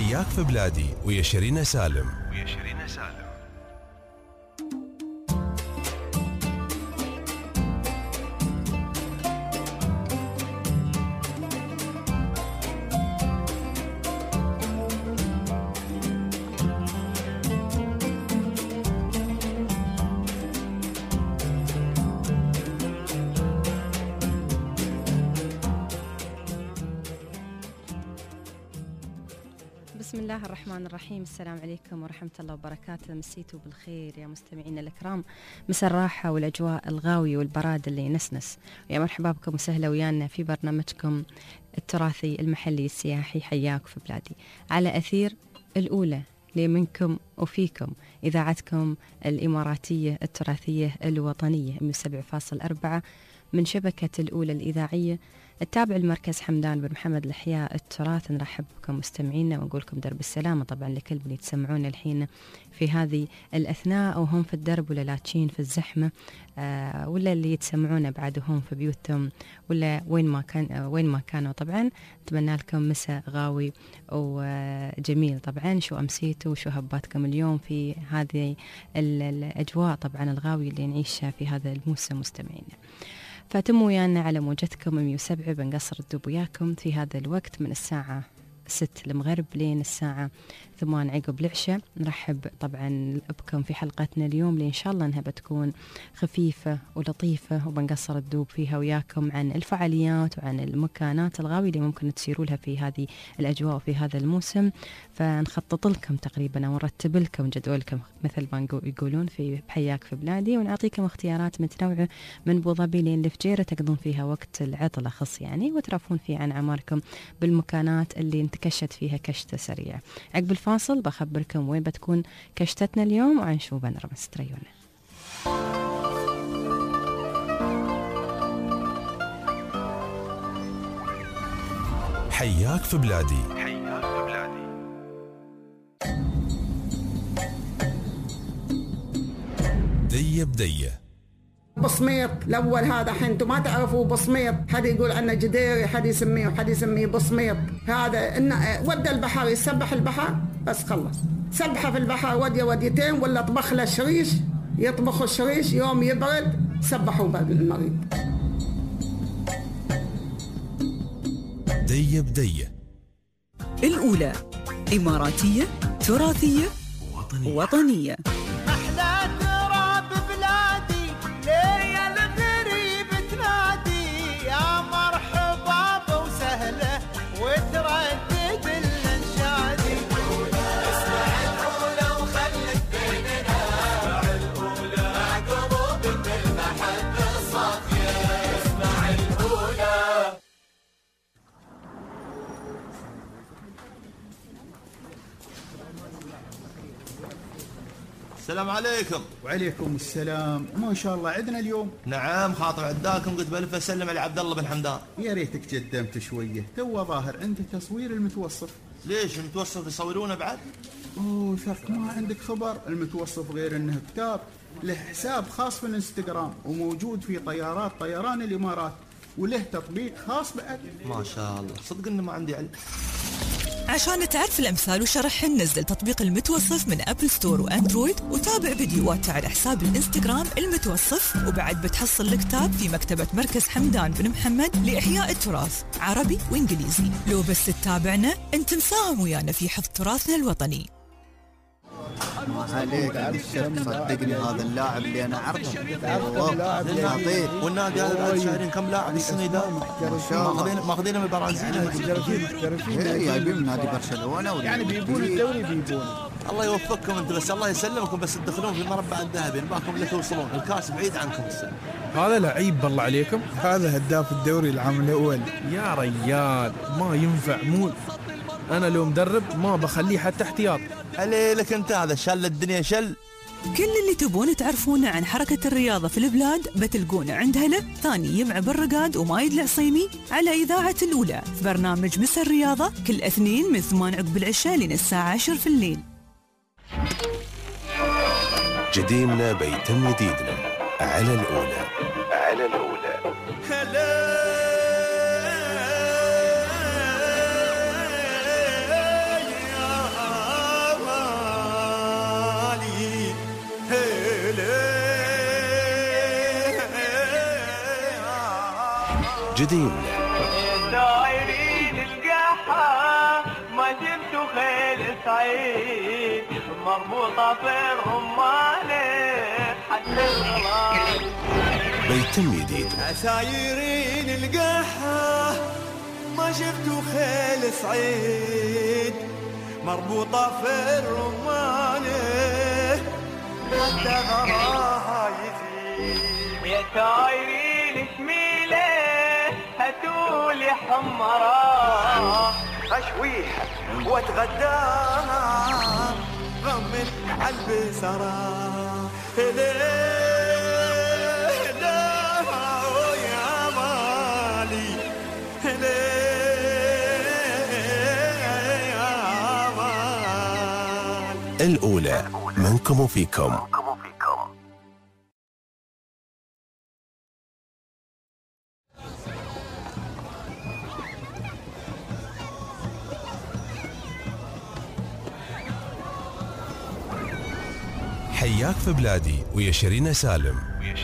حياك في بلادي ويا شيرين سالم. بسم الله الرحمن الرحيم. السلام عليكم ورحمة الله وبركاته. مسيتوا بالخير يا مستمعين الأكرام، مسا الراحة والأجواء الغاوية والبراد اللي نسنس. ويا مرحبا بكم وسهلا ويانا في برنامجكم التراثي المحلي السياحي حياك في بلادي، على أثير الأولى لي منكم وفيكم، إذاعتكم الإماراتية التراثية الوطنية 107.4 من شبكة الأولى الإذاعية التابع المركز حمدان بن محمد الأحياء التراث. نرحب بكم مستمعينا ونقول لكم درب السلامة طبعا لكل من يتسمعون الحين في هذه الأثناء، أو هم في الدرب ولا لاتشين في الزحمة، ولا اللي يتسمعون بعد وهم في بيوتهم ولا وين ما كانوا. طبعا نتمنى لكم مساء غاوي وجميل. طبعا شو أمسيتوا وشو هباتكم اليوم في هذه الأجواء طبعا الغاوي اللي نعيشها في هذا الموسم مستمعينا. فاتموا ويانا على موجتكم 107 بنقصر الدب وياكم في هذا الوقت من الساعة 6 المغرب لين الساعة 8 عقب العشاء. نرحب طبعا بكم في حلقتنا اليوم اللي إن شاء الله أنها بتكون خفيفة ولطيفة، وبنقصر الدوب فيها وياكم عن الفعاليات وعن المكانات الغاوية اللي ممكن تسيروا لها في هذه الأجواء وفي هذا الموسم. فنخطط لكم تقريبا ونرتب لكم جدولكم مثل ما يقولون في حياك في بلادي، ونعطيكم اختيارات متنوعة من ابو ظبي لين لفجيرة تقضون فيها وقت العطلة خص يعني، وترفون فيه عن عماركم بالمكانات اللي انتكشت فيها كشتة سريعة. عقب الفاصل بخبركم وين بتكون كشتتنا اليوم وعن شو بنرمس. تريونا حياك في بلادي. دية بدية بصميط الأول هذا حين انتم ما تعرفوا بصميط، حد يقول عنه جديري، حد يسميه بصميط. هذا إنه ودى البحر يسبح البحر بس خلص سبحه في البحر وديتين، ولا طبخ له شريش، يطبخوا الشريش يوم يبرد سبحوا بالمريض. دية بدية الأولى إماراتية تراثية وطنية. السلام عليكم. وعليكم السلام. ما شاء الله عندنا اليوم. نعم خاطر عداكم، قلت بلف اسلم على عبد الله بن حمدان. يا ريتك قدمت شويه، تو ظاهر انت تصوير المتوصف. ليش المتوصف يصورونه بعد؟ اوه شرط ما عندك خبر، المتوصف غير انه كتاب له حساب خاص في الانستغرام وموجود في طيارات طيران الامارات، وله تطبيق خاص بعد. ما شاء الله، صدق انه ما عندي علم. عشان تعرف الأمثال وشرحهن نزل تطبيق المتوصف من أبل ستور وأندرويد، وتابع فيديوهات على حساب الإنستغرام المتوصف. وبعد بتحصل الكتاب في مكتبة مركز حمدان بن محمد لإحياء التراث عربي وإنجليزي. لو بس تتابعنا أنت مساهم ويانا في حفظ تراثنا الوطني. عليك الشرف، صدقني هذا اللاعب اللي انا اعرفه والله والنادي هذا بعد شهرين كم لاعب السنه ذا ماخذينه من البرازيل. جايبين من نادي برشلونه يعني بيبون الدوري بيبون. الله يوفقكم انت، بس الله يسلمكم، بس تدخلون في المربع الذهبي نباكم اللي توصلون، الكاس بعيد عنكم السنه. هذا لعيب بالله عليكم، هذا هداف الدوري العام الاول. يا ريال ما ينفع مول، انا لو مدرب ما بخليه حتى احتياط. عليك انت، هذا شل الدنيا شل. كل اللي تبون تعرفونه عن حركة الرياضة في البلاد بتلقونه عند هلا ثاني مع بالرقاد ومايد العصيمي على إذاعة الأولى في برنامج مسا الرياضة كل اثنين من 8 عقب العشاء لين الساعة 10 في الليل. جديدنا بيتم جديدنا على الأولى. جديمنا دايرين القحة ما جبتوا خيل سعيد مربوطة في الرمانة حتى الغلال بيتم جديد. عسايرين القحة ما شفتوا خيل سعيد مربوطة في الرمانة حتى غراها يزيد. يا سايرين شميلة هاتولي حمراء اشويها واتغداها غمن عالبسرة يا مالي يا مال. الأولى منكم وفيكم. حياك في بلادي ويا شيرين سالم.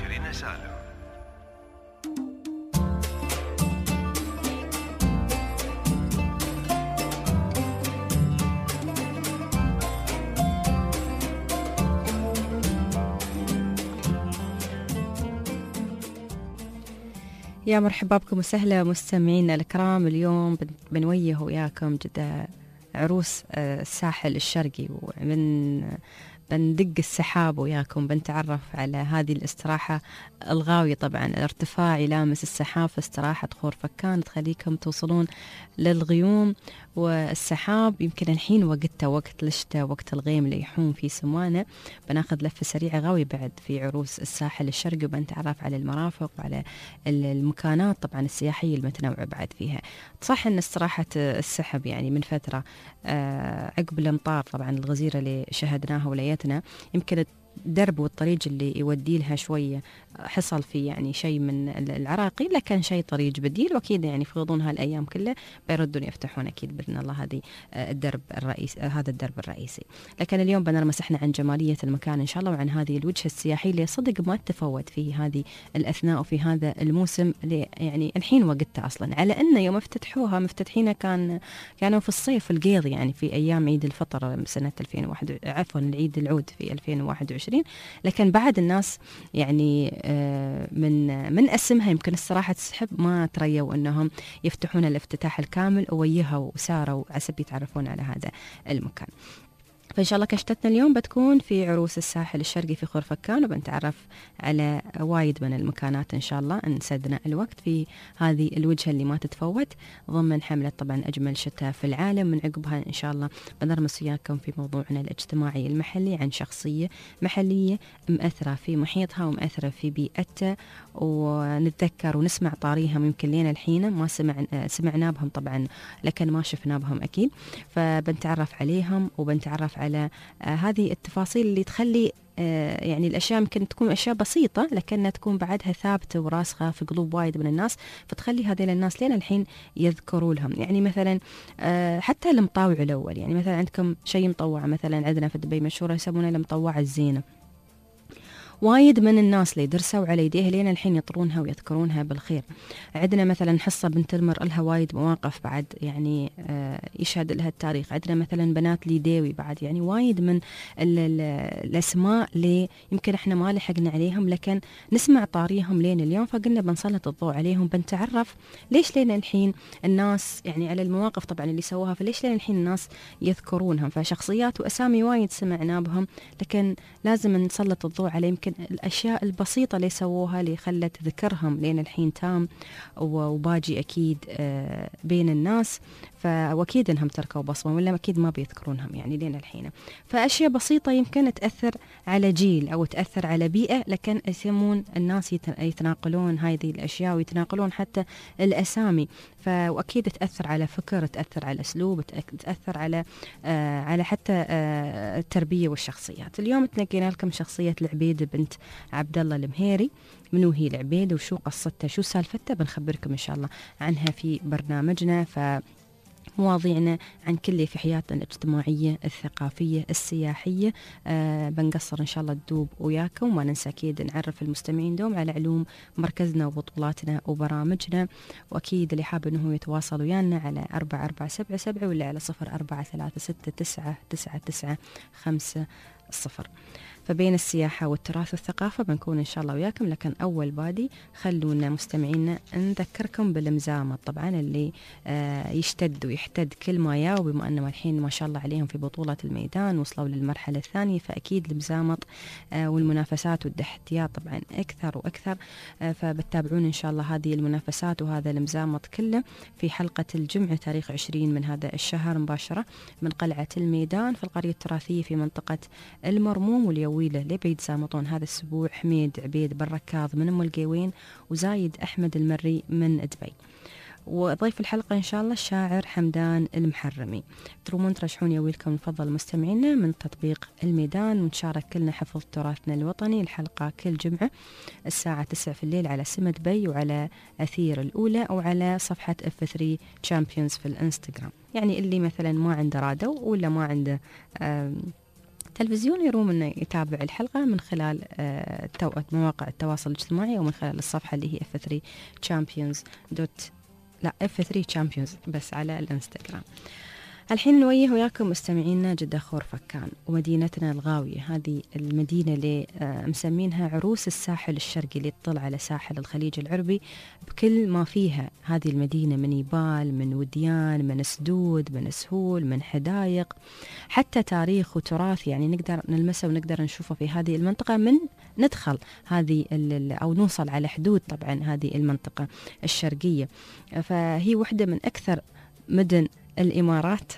يا مرحبا بكم وسهلا مستمعينا الكرام. اليوم بنويه وياكم جدا عروس الساحل الشرقي، بندق السحاب وياكم، بنتعرف على هذه الاستراحة الغاوية. طبعا الارتفاع يلامس السحاب في استراحة خور فكان تخليكم توصلون للغيوم والسحاب. يمكن الحين وقتها وقت الشتاء، وقت الغيم اللي يحوم في سموانة. بناخذ لفة سريعة غاوية بعد في عروس الساحل الشرقي، وبنتعرف على المرافق وعلى المكانات طبعا السياحية المتنوعة بعد فيها. صح ان استراحة السحب يعني من فترة عقب الامطار طبعا الغزيرة اللي شهدناها وليتنا، يمكن الدرب والطريق اللي يودي لها شوية حصل في يعني شيء من العراقي، لكن شيء طريق بديل، واكيد يعني في غضون هالايام كلها بيردون يفتحون اكيد باذن الله هذه الدرب الرئيسي، هذا الدرب الرئيسي. لكن اليوم بنرمس احنا عن جماليه المكان ان شاء الله، وعن هذه الوجهه السياحيه اللي صدق ما تفوت في هذه الاثناء وفي هذا الموسم اللي يعني الحين وقتها اصلا، على انه يوم افتتحوها مفتتحينها كانوا في الصيف القيض، يعني في ايام عيد الفطر سنه 2001 عفوا العيد العود في 2021. لكن بعد الناس يعني من اسمها يمكن الصراحة تسحب ما تريوا انهم يفتحون الافتتاح الكامل، وويها وساروا عسب يتعرفون على هذا المكان. فإن شاء الله كشتتنا اليوم بتكون في عروس الساحل الشرقي في خور فكان، وبنتعرف على وايد من المكانات إن شاء الله. نسدنا الوقت في هذه الوجهة اللي ما تتفوت ضمن حملة طبعا أجمل شتاء في العالم. من عقبها إن شاء الله بنرمس وياكم في موضوعنا الاجتماعي المحلي عن شخصية محلية مأثرة في محيطها ومأثرة في بيئتها، ونتذكر ونسمع طاريهم يمكن لينا الحين ما سمعنا بهم طبعا، لكن ما شفنا بهم أكيد. فبنتعرف عليهم وبنتعرف على هذه التفاصيل اللي تخلي يعني الأشياء يمكن تكون أشياء بسيطة لكنها تكون بعدها ثابتة وراسخة في قلوب وايد من الناس، فتخلي هذيل الناس لين الحين يذكروا لهم. يعني مثلا حتى المطاوع الأول، يعني مثلا عندكم شيء مطوع، مثلا عندنا في دبي مشهورة يسمونها المطوعة الزينة. وايد من الناس اللي درسوا على يديها لين الحين يطرونها ويذكرونها بالخير. عندنا مثلا حصة بنت المر لها وايد مواقف بعد يعني يشهد لها التاريخ. عندنا مثلا بنات ليديوي بعد، يعني وايد من الأسماء اللي يمكن احنا ما لحقنا عليهم لكن نسمع طاريهم لين اليوم، فقلنا بنسلط الضوء عليهم، بنتعرف ليش لين الحين الناس يعني على المواقف طبعا اللي سووها، فليش لين الحين الناس يذكرونهم. فشخصيات وأسامي وايد سمعنا بهم لكن لازم نسلط الضوء على يمكن الأشياء البسيطة اللي سووها اللي خلت ذكرهم لين الحين تام وباجي أكيد بين الناس. فأكيد إنهم تركوا بصمة ولا أكيد ما بيذكرونهم يعني لين الحين. فأشياء بسيطة يمكن تأثر على جيل أو تأثر على بيئة، لكن يسمون الناس يتناقلون هذه الأشياء ويتناقلون حتى الأسامي. فأكيد تأثر على فكر، تأثر على أسلوب، تأثر على حتى التربية والشخصيات. اليوم تنقينا لكم شخصية العبيد بنت عبد الله المهيري. منو هي العبيد وشو قصتها شو سالفتها؟ بنخبركم إن شاء الله عنها في برنامجنا. مواضيعنا عن كل في حياتنا الاجتماعية الثقافية السياحية. بنقصر إن شاء الله تدوب وياكم، وما ننسى أكيد نعرف المستمعين دوم على علوم مركزنا وبطولاتنا وبرامجنا، وأكيد اللي حاب أنه يتواصل ويانا على 4477 ولا على 0436999950. فبين السياحة والتراث والثقافة بنكون إن شاء الله وياكم، لكن أول بادي خلونا مستمعينا نذكركم بالمزامط طبعا اللي يشتد ويحتد كل ما ياو، بما أنه الحين ما شاء الله عليهم في بطولة الميدان وصلوا للمرحلة الثانية، فأكيد المزامط والمنافسات والتحديات طبعا أكثر وأكثر. فبتتابعون إن شاء الله هذه المنافسات وهذا المزامط كله في حلقة الجمعة تاريخ 20 من هذا الشهر مباشرة من قلعة الميدان في القرية التراثية في منطقة المرموم واليويلة لبعيد زامطون. هذا الأسبوع حميد عبيد بالركاظ من أم القيوين وزايد أحمد المري من دبي، وضيف الحلقة إن شاء الله الشاعر حمدان المحرمي. ترومون ترشحون يويلكم نفضل مستمعينا من تطبيق الميدان، ونشارك كلنا حفظ تراثنا الوطني. الحلقة كل جمعة الساعة 9 في الليل على سمة بي وعلى أثير الأولى أو على صفحة F3 Champions في الإنستغرام. يعني اللي مثلا ما عنده راديو ولا ما عنده تلفزيون يروم انه يتابع الحلقة من خلال مواقع التواصل الاجتماعي او من خلال الصفحة اللي هي F3 Champions F3 Champions بس على الانستغرام. الحين نويه وياكم مستمعينا جدة خور فكان ومدينتنا الغاوية، هذه المدينة اللي مسمينها عروس الساحل الشرقي اللي تطل على ساحل الخليج العربي بكل ما فيها. هذه المدينة من يبال، من وديان، من سدود، من سهول، من حدائق، حتى تاريخ وتراث يعني نقدر نلمسه ونقدر نشوفه في هذه المنطقة من ندخل هذه أو نوصل على حدود طبعا هذه المنطقة الشرقية. فهي واحدة من أكثر مدن الإمارات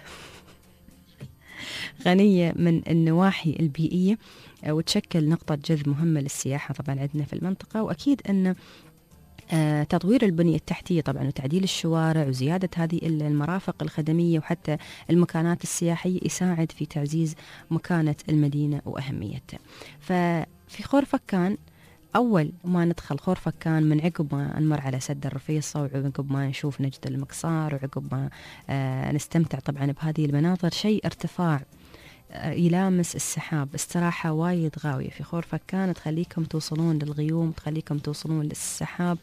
غنية من النواحي البيئية وتشكل نقطة جذب مهمة للسياحة طبعا عندنا في المنطقة. وأكيد أن تطوير البنية التحتية طبعا وتعديل الشوارع وزيادة هذه المرافق الخدمية وحتى المكانات السياحية يساعد في تعزيز مكانة المدينة وأهميتها. ففي خور فكان أول ما ندخل خور فكان من عقب ما نمر على سد الرفيصة وعقب ما نشوف نجد المقصار وعقب ما نستمتع طبعا بهذه المناظر، شيء ارتفاع يلامس السحاب، استراحة وايد غاوية في خور فكان تخليكم توصلون للغيوم، تخليكم توصلون للسحاب.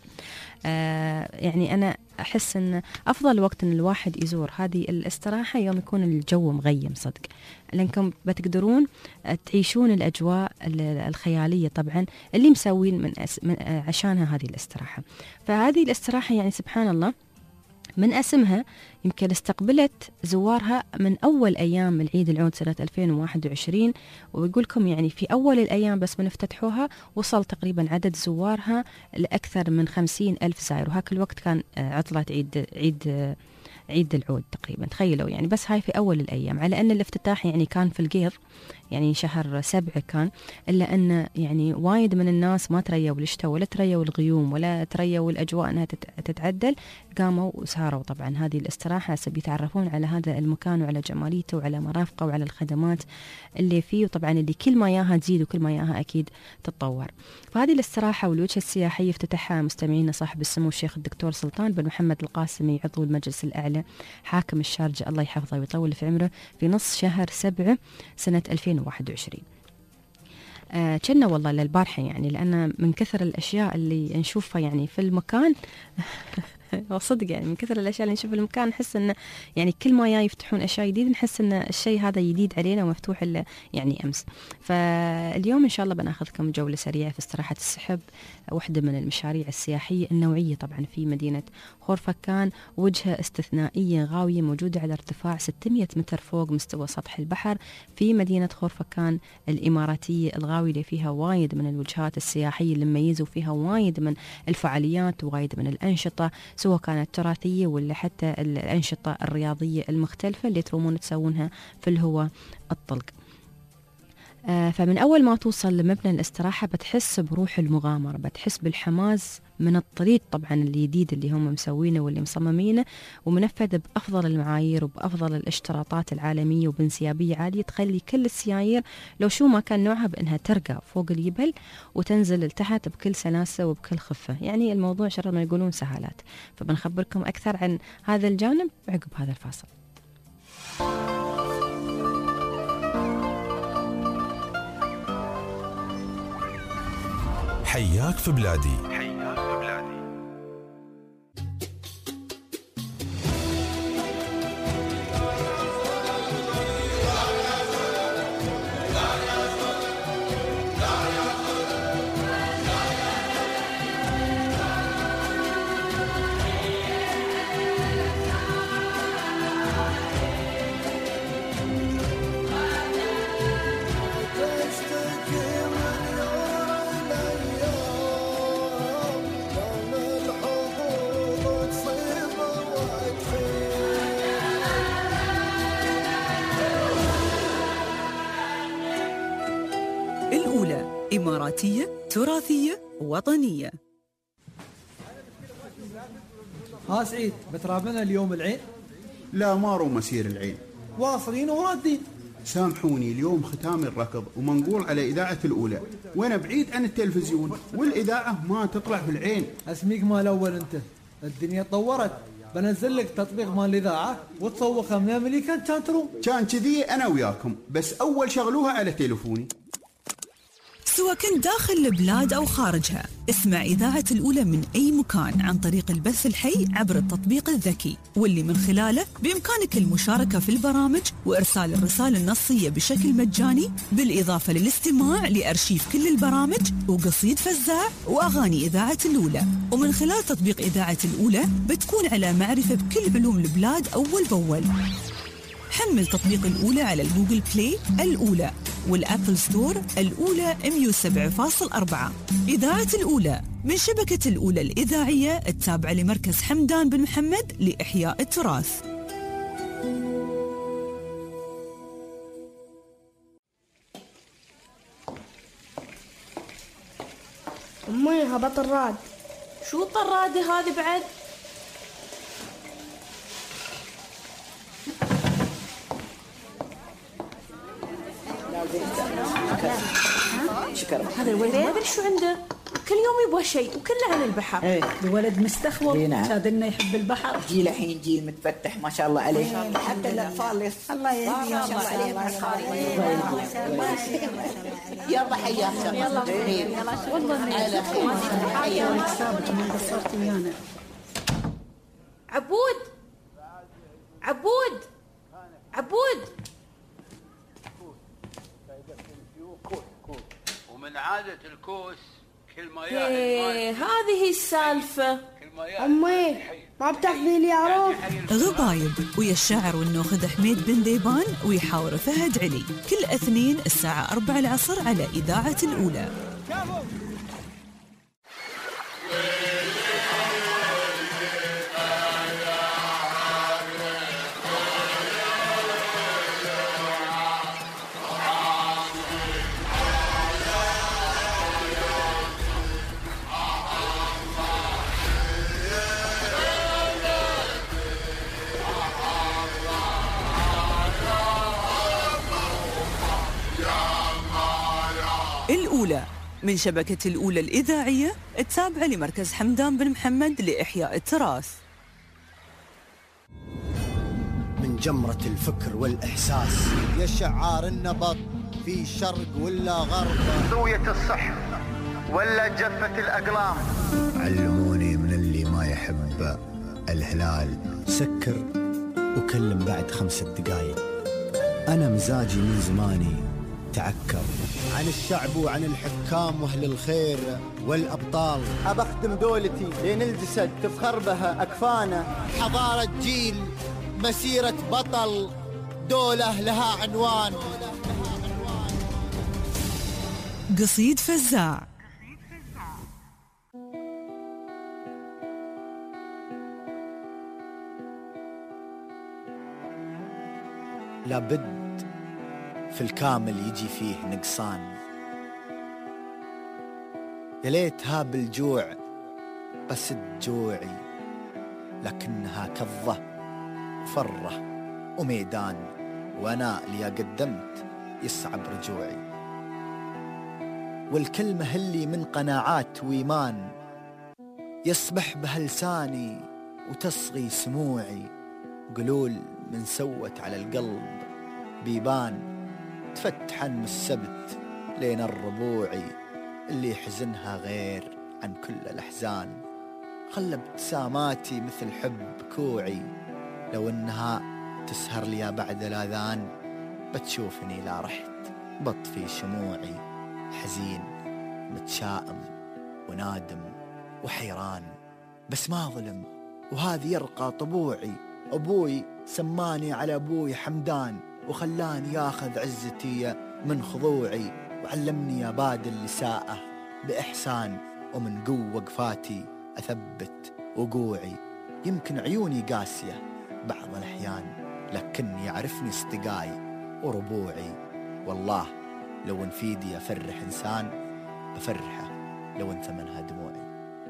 يعني أنا أحس أن أفضل وقت أن الواحد يزور هذه الاستراحة يوم يكون الجو مغيم صدق، لأنكم بتقدرون تعيشون الأجواء الخيالية طبعا اللي مسوين عشانها هذه الاستراحة. فهذه الاستراحة يعني سبحان الله من اسمها يمكن استقبلت زوارها من أول أيام العيد العود سنة 2021، ويقولكم يعني في أول الأيام بس من افتتحوها وصل تقريبا عدد زوارها لأكثر من 50,000 زائر، وهاك الوقت كان عطلة عيد العود تقريبا، تخيلوا يعني بس هاي في أول الأيام، على أن الافتتاح يعني كان في القيض يعني شهر 7 كان، إلا أن يعني وايد من الناس ما تريوا الشتاء ولا تريوا الغيوم ولا تريوا الأجواء أنها تتعدل، قاموا وساروا طبعا هذه الاستراحة بيتعرفون على هذا المكان وعلى جماليته وعلى مرافقه وعلى الخدمات اللي فيه، وطبعا اللي كل ما ياها تزيد وكل ما ياها أكيد تتطور. فهذه الاستراحة والوجهة السياحية افتتحها مستمعينا صاحب السمو الشيخ الدكتور سلطان بن محمد القاسمي عضو المجلس الأعلى حاكم الشارجة الله يحفظه ويطول في عمره في نص شهر 7 سنة 2021. كنا والله للبارحة يعني، لأن من كثر الأشياء اللي نشوفها يعني في المكان وصدق يعني من كثر الأشياء اللي نشوفها في المكان نحس إنه يعني كل ما يفتحون أشياء جديدة نحس إن الشيء هذا جديد علينا ومفتوح إلا يعني أمس. فاليوم إن شاء الله بناخذكم جولة سريعة في استراحة السحب، واحدة من المشاريع السياحية النوعية طبعا في مدينة خور فكان، وجهة استثنائية غاوية موجودة على ارتفاع 600 متر فوق مستوى سطح البحر في مدينة خور فكان الإماراتية الغاوية اللي فيها وايد من الوجهات السياحية اللي مميزة وفيها وايد من الفعاليات ووايد من الأنشطة سواء كانت تراثية ولا حتى الأنشطة الرياضية المختلفة اللي ترومون تسوونها في الهواء الطلق. فمن أول ما توصل لمبنى الاستراحة بتحس بروح المغامرة، بتحس بالحماس من الطريق طبعا الجديد اللي هم مسوينه واللي مصممينه ومنفذ بأفضل المعايير وبأفضل الاشتراطات العالمية وبانسيابية عالية تخلي كل السيايير لو شو ما كان نوعها بأنها ترقى فوق الجبل وتنزل لتحت بكل سلاسة وبكل خفة. يعني الموضوع شر ما يقولون سهالات. فبنخبركم أكثر عن هذا الجانب عقب هذا الفاصل. حياك في بلادي. الأولى إماراتية تراثية وطنية. ها سعيد، بترابنا اليوم العين؟ لا ما رو مسير العين، واصلين ورادين. سامحوني اليوم ختام الركض ومنقول على إذاعة الأولى وأنا بعيد عن التلفزيون والإذاعة ما تطلع في العين. اسميك مال أول أنت، الدنيا تطورت، بنزل لك تطبيق مال الإذاعة وتصوخها من أمريكا كان تروم. كان كذي أنا وياكم، بس أول شغلوها على تليفوني. سواء كنت داخل البلاد أو خارجها، اسمع إذاعة الأولى من أي مكان عن طريق البث الحي عبر التطبيق الذكي، واللي من خلاله بإمكانك المشاركة في البرامج وإرسال الرسالة النصية بشكل مجاني، بالإضافة للاستماع لأرشيف كل البرامج وقصيد فزاع وأغاني إذاعة الأولى. ومن خلال تطبيق إذاعة الأولى بتكون على معرفة بكل علوم البلاد أول بأول. حمل تطبيق الأولى على الجوجل بلاي الأولى والأبل ستور الأولى 107.4. إذاعة الأولى من شبكة الأولى الإذاعية التابعة لمركز حمدان بن محمد لإحياء التراث. أمي هبط الراد. شو الطرادة هذه بعد؟ شكرا. هذا الولد ما ادري شو عنده، كل يوم يبغى شيء وكله عن البحر. ايه الولد مستخوض. نعم. شادلنا يحب البحر. جيل الحين جيل متفتح ما شاء الله عليه. حتى الاطفال الله يهديهم ما شاء الله عليهم. يلا حياك يلا والله على خير. حياك سابق ما قصرت ويانا. عبود عبود عبود، ومن عادة الكوس كل ما ايه هذه السالفة. أمي ما بتاخذي لي عروس. غبايب ويا الشاعر والنوخذ حميد بن ذيبان ويحاور فهد علي كل اثنين الساعة 4 العصر على إذاعة الأولى. الأولى من شبكة الأولى الإذاعية التابعة لمركز حمدان بن محمد لإحياء التراث. من جمرة الفكر والإحساس يا شعار النبض في شرق ولا غرب، زوية الصح ولا جفة الأقلام. علموني من اللي ما يحب الهلال سكر وكلم بعد 5 دقايق. أنا مزاجي من زماني تعكر عن الشعب وعن الحكام واهل الخير والابطال. ابخدم دولتي لين الجسد تفخر بها اكفانه. حضاره جيل مسيره بطل دوله لها عنوان. قصيد فزاع. لابد في الكامل يجي فيه نقصان. يا ليتها بالجوع بسد جوعي، لكنها كظة وفرة وميدان، وأنا اللي قدمت يصعب رجوعي. والكلمة اللي من قناعات وإيمان يصبح بها لساني وتصغي سموعي، قلول من سوت على القلب بيبان، تفتحن من السبت لين الربوعي، اللي حزنها غير عن كل الأحزان. خلى ابتساماتي مثل حب كوعي، لو انها تسهر لي بعد الأذان بتشوفني لا رحت بطفي شموعي، حزين متشائم ونادم وحيران، بس ما ظلم وهذه يرقى طبوعي. أبوي سماني على أبوي حمدان، وخلاني ياخذ عزتي من خضوعي، وعلمني أبادل الإساءة بإحسان، ومن قوة وقفاتي أثبت وقوعي. يمكن عيوني قاسية بعض الأحيان، لكن يعرفني اصدقائي وربوعي. والله لو ان فيدي أفرح إنسان بفرحه لو ان ثمنها دموعي.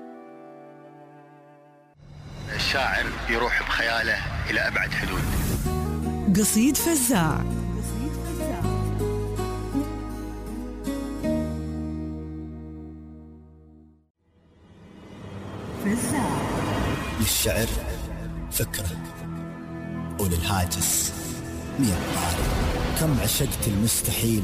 الشاعر يروح بخياله إلى أبعد حدود. قصيد فزاع. للشعر فكرة وللهاجس 100 طارق. كم عشقت المستحيل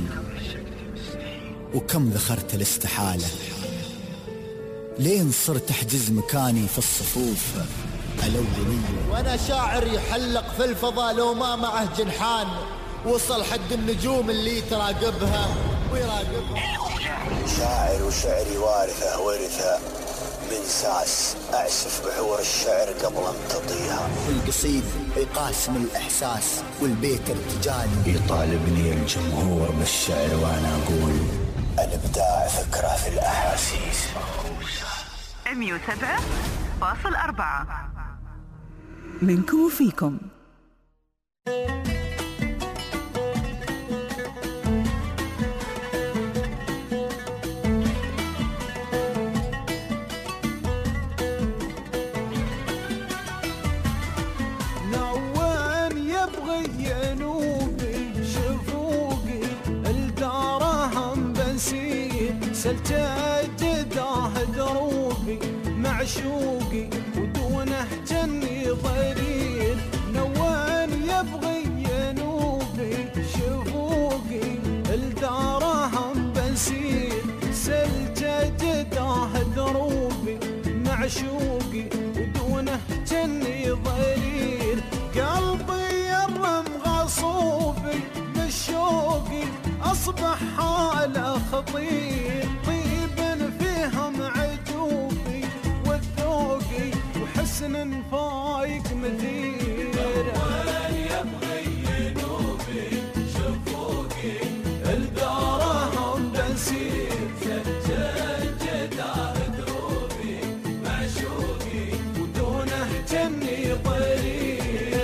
وكم ذخرت الاستحالة، لين صرت أحجز مكاني في الصفوف الأولية. وأنا شاعر يحلق في الفضاء لو ما معه جنحان، وصل حد النجوم اللي تراقبها ويراقبها. شاعر وشعري وارثة ورثة من ساس، أعسف بحور الشعر قبل أن تضيها. القصيد يقاسم الإحساس والبيت ارتجالي، يطالبني الجمهور بالشعر وأنا أقول الإبداع فكرة في الأحاسيس. 107.4 منكم وفيكم. سلتجده دروبي معشوقي ودونه جني ضرير، نوان يبغي ينوبي شفوقي الدارهم بنسير. سلتجده دروبي معشوقي ودونه جني ضرير، قلبي يرم غصوبي بالشوقي أصبح حاله خطير. طيب فيهم عجوبي والذوقي وحسن فايق مثير. نوان يبغي ينوبي شفوقي الدارهم بنسير. سجده دروبي معشوقي ودونه جني طرير.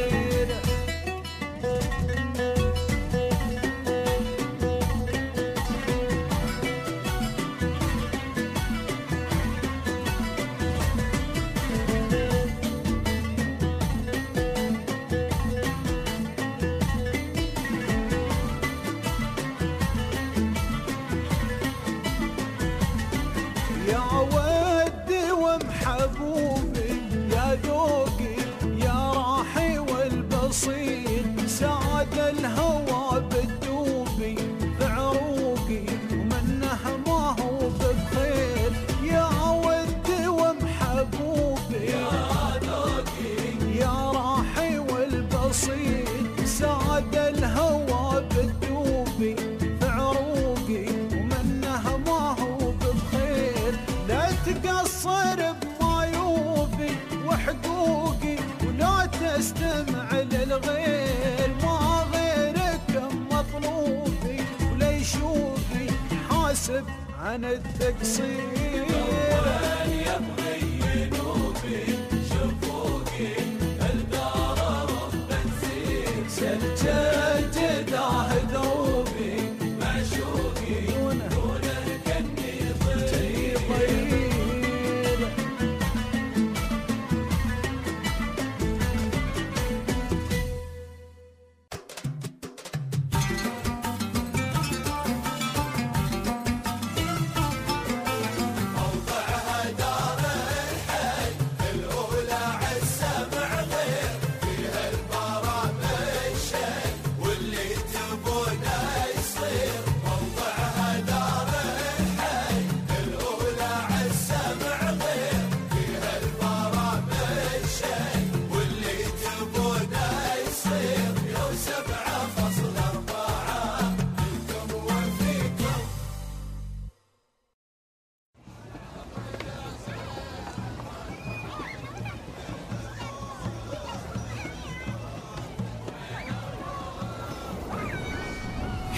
استمع للغير ما غيرك مطلوبي، وليشوفي حاسب عن التقصير. نوان يبغي ينوبي شفوقي الدارهم بنسير. سجده دروبي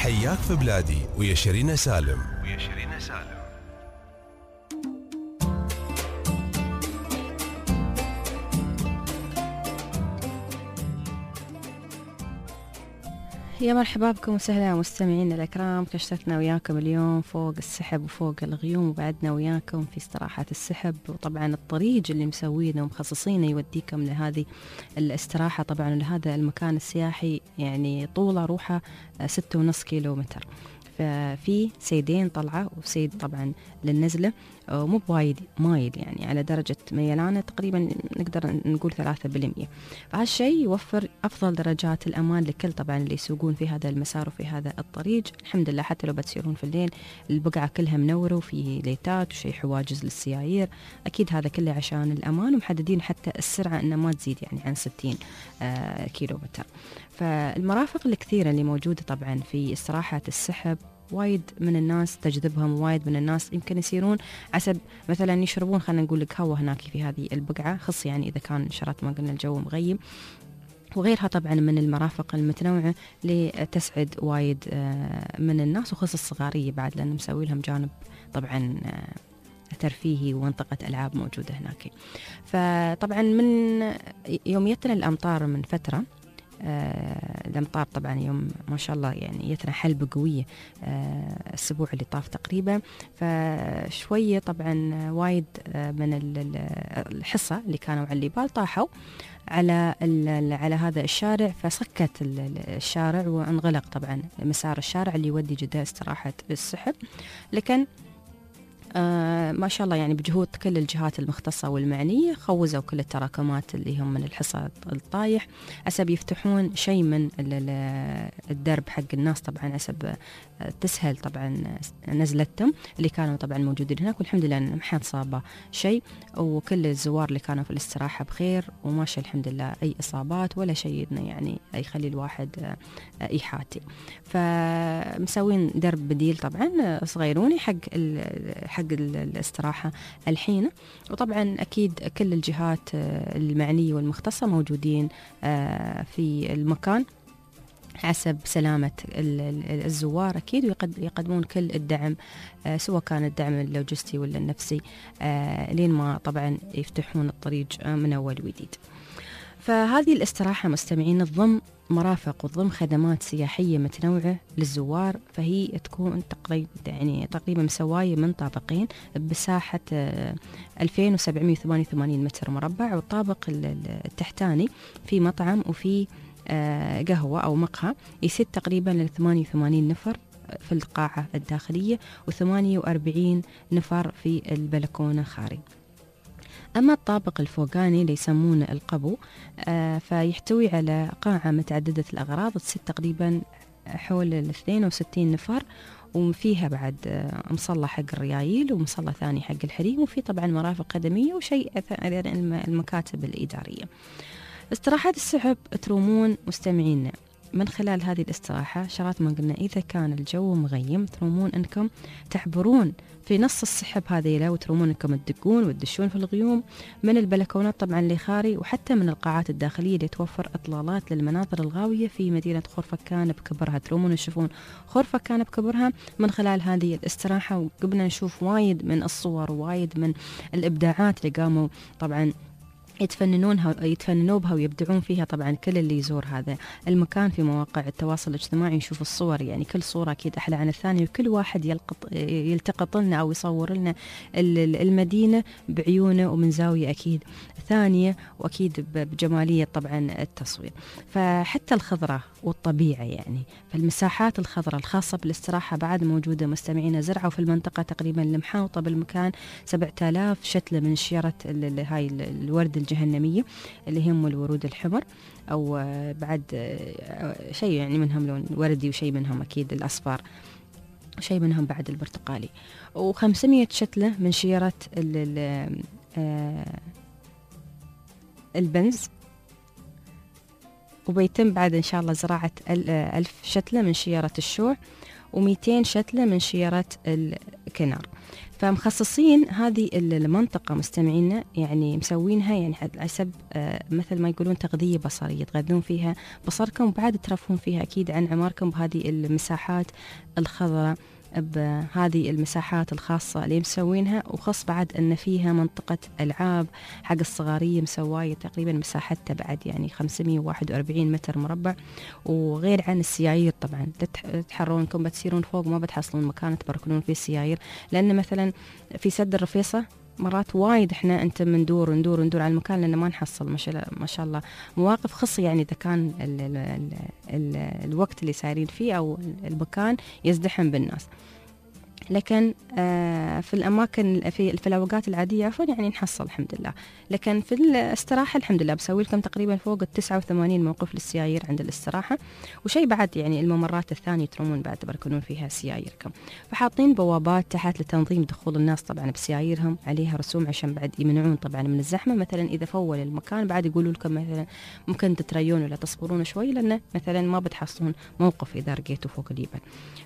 حياك في بلادي ويا شيرين سالم. يا مرحبا بكم وسهلا مستمعينا الأكرام. كشفتنا وياكم اليوم فوق السحب وفوق الغيوم، وبعدنا وياكم في استراحات السحب، وطبعا الطريق اللي مسوينه ومخصصينه يوديكم لهذه الاستراحة طبعا لهذا المكان السياحي، يعني طوله روحه 6.5 كيلومتر. ففي سيدين طلعة وسيد طبعا للنزلة، مو بوايد مايل يعني على درجة ميلانة تقريبا نقدر نقول 3%. فهالشيء يوفر أفضل درجات الأمان لكل طبعا اللي يسوقون في هذا المسار وفي هذا الطريق. الحمد لله حتى لو بتسيرون في الليل البقعة كلها منورة وفي ليتات وشيء حواجز للسيايير، أكيد هذا كله عشان الأمان، ومحددين حتى السرعة أنها ما تزيد يعني عن 60 كيلومتر. فالمرافق الكثيرة اللي موجودة طبعا في استراحات السحب وايد من الناس تجذبهم، وايد من الناس يمكن يسيرون عسب مثلا يشربون خلينا نقول لك قهوة هناك في هذه البقعة، خص يعني إذا كان شرط ما قلنا الجو مغيم، وغيرها طبعا من المرافق المتنوعة اللي تسعد وايد من الناس، وخصوص الصغارية بعد لأن مسوي لهم جانب طبعا ترفيهي ومنطقة ألعاب موجودة هناك. فطبعا من يوم يتنا الأمطار من فترة، الأمطار طبعا يوم ما شاء الله يعني يتنا حلبة قوية الأسبوع اللي طاف تقريبا، فشوية طبعا وايد من الحصة اللي كانوا على الليبال طاحوا على هذا الشارع، فسكت الشارع وانغلق طبعا مسار الشارع اللي يودي جدة استراحة السحب. لكن ما شاء الله يعني بجهود كل الجهات المختصة والمعنية خوزوا كل التراكمات اللي هم من الحصى الطايح عسب يفتحون شيء من الدرب حق الناس طبعا عسب تسهل طبعا نزلتهم اللي كانوا طبعا موجودين هناك، والحمد لله ما حد صابه شيء، وكل الزوار اللي كانوا في الاستراحة بخير وماشي الحمد لله أي إصابات ولا شيء يعني يخلي الواحد إيحاتي. فمسوين درب بديل طبعا صغيروني حق الاستراحة الحين، وطبعا أكيد كل الجهات المعنية والمختصة موجودين في المكان حسب سلامة الزوار أكيد، ويقدمون كل الدعم سواء كان الدعم اللوجستي ولا النفسي لين ما طبعا يفتحون الطريق من أول وجديد. فهذه الاستراحة مستمعين تضم مرافق وتضم خدمات سياحية متنوعة للزوار، فهي تكون تقريبا مسواية من طابقين بساحة 2788 متر مربع، والطابق التحتاني في مطعم وفي قهوة أو مقهى يسد تقريبا ل 88 نفر في القاعة الداخلية و48 نفر في البلكونة خارج. أما الطابق الفوقاني اللي يسمونه القبو فيحتوي على قاعة متعددة الأغراض تسد تقريبا حول 62 نفر، وفيها بعد مصلى حق الريايل ومصلى ثاني حق الحريم، وفي طبعا مرافق خدمية وشيء المكاتب الإدارية. استراحات السحب ترومون مستمعينا من خلال هذه الاستراحة شرط ما قلنا إذا كان الجو مغيم ترومون أنكم تحبرون في نص السحب هذه، وترومون أنكم تدقون وتدشون في الغيوم من البلكونات طبعا اللي خاري، وحتى من القاعات الداخلية اللي توفر إطلالات للمناظر الغاوية في مدينة خورفكان بكبرها. ترومون تشوفون خورفكان بكبرها من خلال هذه الاستراحة، وقبلنا نشوف وايد من الصور ووايد من الإبداعات اللي قاموا طبعا يتفننوا بها ويبدعون فيها طبعا كل اللي يزور هذا المكان في مواقع التواصل الاجتماعي يشوف الصور، يعني كل صورة أكيد أحلى عن الثانية، وكل واحد يلتقط لنا أو يصور لنا المدينة بعيونه ومن زاوية أكيد ثانية، وأكيد بجمالية طبعا التصوير. فحتى الخضرة والطبيعة يعني فالمساحات الخضراء الخاصة بالاستراحة بعد موجودة مستمعين. زرعوا في المنطقة تقريبا المحاوطة بالمكان 7000 شتلة من شجرة هاي الورد الجهنمية اللي هم الورود الحمر، أو بعد شيء يعني منهم لون وردي، وشيء منهم أكيد الأصفر، وشيء منهم بعد البرتقالي، و500 شتلة من شجرة البنز، وبيتم بعد إن شاء الله زراعة 1000 شتلة من شجرة الشوع، و200 شتلة من شيرة الكنار. فمخصصين هذه المنطقة مستمعينا، يعني مسوينها يعني حسب مثل ما يقولون تغذية بصرية، تغذون فيها بصركم وبعد ترفون فيها أكيد عن عماركم بهذه المساحات الخضراء، بهذه المساحات الخاصة اللي مسوينها. وخص بعد أن فيها منطقة ألعاب حق الصغارية مسواية تقريبا مساحتها بعد يعني 541 متر مربع. وغير عن السيايير طبعا تتحرونكم بتسيرون فوق ما بتحصلون مكان تبركنون فيه السيايير، لأن مثلا في سد الرفيصة مرات وايد احنا انت ندور على المكان لان ما نحصل ما شاء الله مواقف، خص يعني اذا كان الوقت اللي سايرين فيه او المكان يزدحم بالناس. لكن في الأماكن في الأوقات العادية عفوا يعني نحصل الحمد لله. لكن في الاستراحة الحمد لله بسوي لكم تقريبا فوق 89 موقف للسيايير عند الاستراحة، وشيء بعد يعني الممرات الثانية ترومون بعد تبركنون فيها سياييركم. فحاطين بوابات تحت لتنظيم دخول الناس طبعا بسياييرهم، عليها رسوم عشان بعد يمنعون طبعا من الزحمة. مثلا إذا فول المكان بعد يقولوا لكم مثلا ممكن تتريون ولا تصبرون شوي لأن مثلا ما بتحصلون موقف إذا رقيتوا فوق الجبل.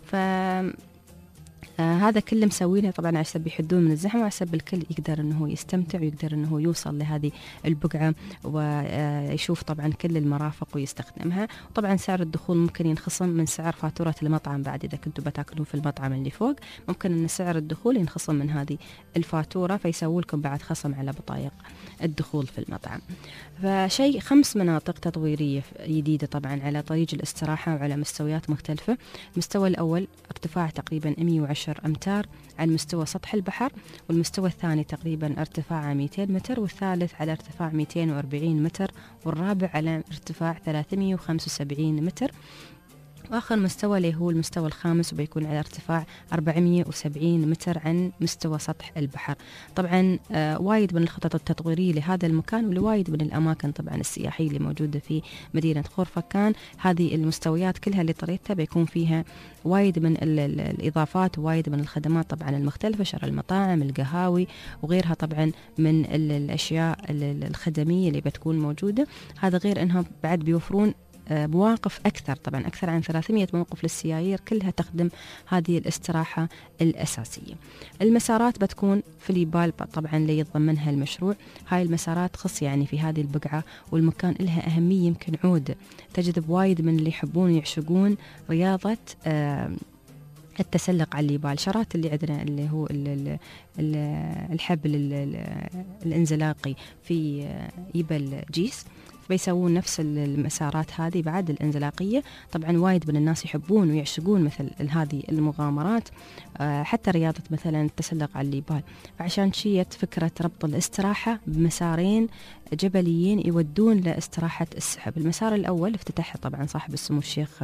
هذا كله مسوينه طبعا عشان يحدون من الزحمة، وعشان الكل يقدر انه يستمتع ويقدر انه يوصل لهذه البقعة ويشوف طبعا كل المرافق ويستخدمها. وطبعا سعر الدخول ممكن ينخصم من سعر فاتورة المطعم، بعد اذا كنتوا بتاكلون في المطعم اللي فوق ممكن ان سعر الدخول ينخصم من هذه الفاتورة، فيسووا لكم بعد خصم على بطايق الدخول في المطعم. فشيء 5 مناطق تطويرية جديدة طبعا على طريق الاستراحة وعلى مستويات مختلفة. المستوى الأول ارتفاع تقريبا 110 أمتار عن مستوى سطح البحر، والمستوى الثاني تقريبا ارتفاع 200 متر، والثالث على ارتفاع 240 متر، والرابع على ارتفاع 375 متر، وآخر مستوى اللي هو المستوى الخامس وبيكون على ارتفاع 470 متر عن مستوى سطح البحر. طبعا وايد من الخطط التطويرية لهذا المكان ولوايد من الأماكن طبعا السياحية اللي موجودة في مدينة خورفكان. هذه المستويات كلها اللي طريقتها بيكون فيها وايد من الإضافات ووايد من الخدمات طبعا المختلفة، شرح المطاعم، القهاوي وغيرها طبعا من الأشياء الخدمية اللي بتكون موجودة. هذا غير أنهم بعد بيوفرون مواقف أكثر، طبعا أكثر عن 300 موقف للسيايير كلها تخدم هذه الاستراحة الأساسية. المسارات بتكون في اليبال طبعا اللي يتضمنها المشروع. هاي المسارات خص يعني في هذه البقعة والمكان لها أهمية يمكن عود تجذب وايد من اللي يحبون يعشقون رياضة التسلق على اليبال. شارات اللي عندنا اللي هو الحبل الانزلاقي في يبل جيس بيسوون نفس المسارات هذه بعد الانزلاقية. طبعا وايد من الناس يحبون ويعشقون مثل هذه المغامرات، حتى رياضة مثلا التسلق على الجبال. فعشان شيت فكرة ربط الاستراحة بمسارين جبليين يودون لاستراحة السحب. المسار الأول افتتحه طبعا صاحب السمو الشيخ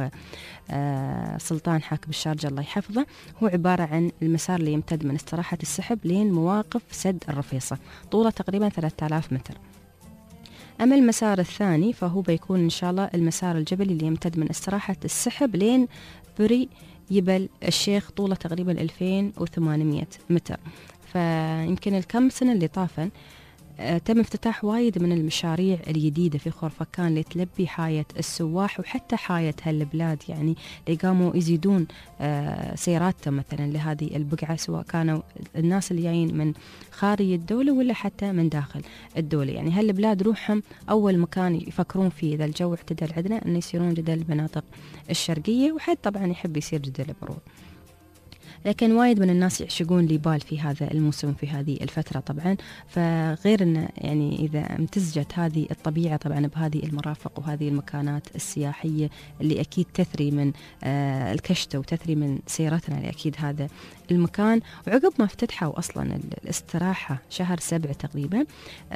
سلطان حاكم الشارجة الله يحفظه، هو عبارة عن المسار اللي يمتد من استراحة السحب لين مواقف سد الرفيصة، طوله تقريبا 3000 متر. أما المسار الثاني فهو بيكون إن شاء الله المسار الجبلي اللي يمتد من استراحة السحب لين بري يبل الشيخ، طوله تقريبا 2800 متر. فيمكن الكم سنة اللي طافن تم افتتاح وايد من المشاريع الجديدة في خورفكان اللي تلبي حاجة السواح وحتى حاجة هالبلاد، يعني اللي قاموا يزيدون سيراتهم مثلا لهذه البقعة، سواء كانوا الناس اللي جايين من خارج الدولة ولا حتى من داخل الدولة. يعني هالبلاد روحهم أول مكان يفكرون فيه إذا الجو اعتدل عندنا أن يصيرون جدل المناطق الشرقية، وحد طبعا يحب يصير جدل البرود. لكن وايد من الناس يعشقون ليبال في هذا الموسم في هذه الفترة طبعا. فغير أن يعني إذا امتزجت هذه الطبيعة طبعا بهذه المرافق وهذه المكانات السياحية اللي أكيد تثري من الكشتة وتثري من سيرتنا لأكيد هذا المكان. وعقب ما افتتحوا أصلا الاستراحة شهر 7 تقريبا،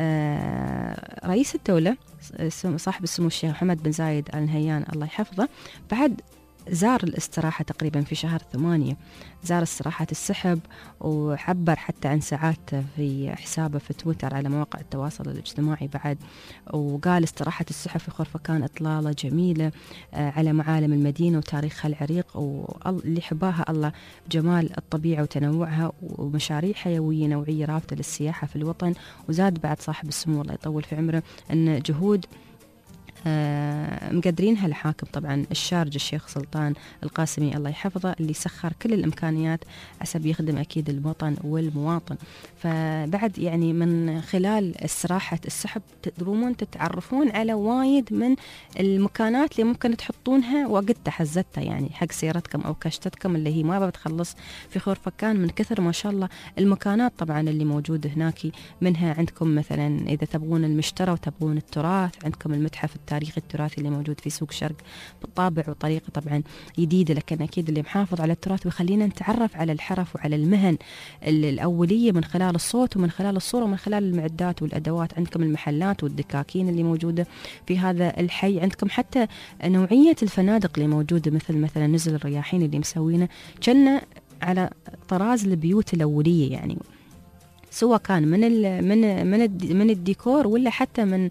رئيس الدولة صاحب السمو الشيخ محمد بن زايد آل نهيان الله يحفظه بعد زار الاستراحة تقريبا في شهر 8، زار استراحة السحب وعبر حتى عن ساعاته في حسابه في تويتر على مواقع التواصل الاجتماعي بعد، وقال استراحة السحب في خورفكان إطلالة جميلة على معالم المدينة وتاريخها العريق، واللي حباها الله جمال الطبيعة وتنوعها ومشاريع حيوية نوعية رافدة للسياحة في الوطن. وزاد بعد صاحب السمو الله يطول في عمره أن جهود مقدرينها الحاكم طبعا الشارج الشيخ سلطان القاسمي الله يحفظه، اللي سخر كل الإمكانيات حسب يخدم أكيد الوطن والمواطن. فبعد يعني من خلال استراحة السحب تدرومون تتعرفون على وايد من المكانات اللي ممكن تحطونها وقت حزتها يعني حق سيارتكم أو كشتتكم اللي هي ما بتخلص في خورفكان من كثر ما شاء الله المكانات طبعا اللي موجودة هناك. منها عندكم مثلا إذا تبغون المشترى وتبغون التراث، عندكم المتحف التاريخي التراثي اللي موجود في سوق شرق بالطابع وطريقة طبعا جديدة، لكن أكيد اللي محافظ على التراث ويخلينا نتعرف على الحرف وعلى المهن الأولية من خلال الصوت ومن خلال الصورة ومن خلال المعدات والأدوات. عندكم المحلات والدكاكين اللي موجودة في هذا الحي، عندكم حتى نوعية الفنادق اللي موجودة مثلا نزل الرياحين اللي مسوينه كنا على طراز البيوت الأولية يعني، سواء كان من الديكور ولا حتى من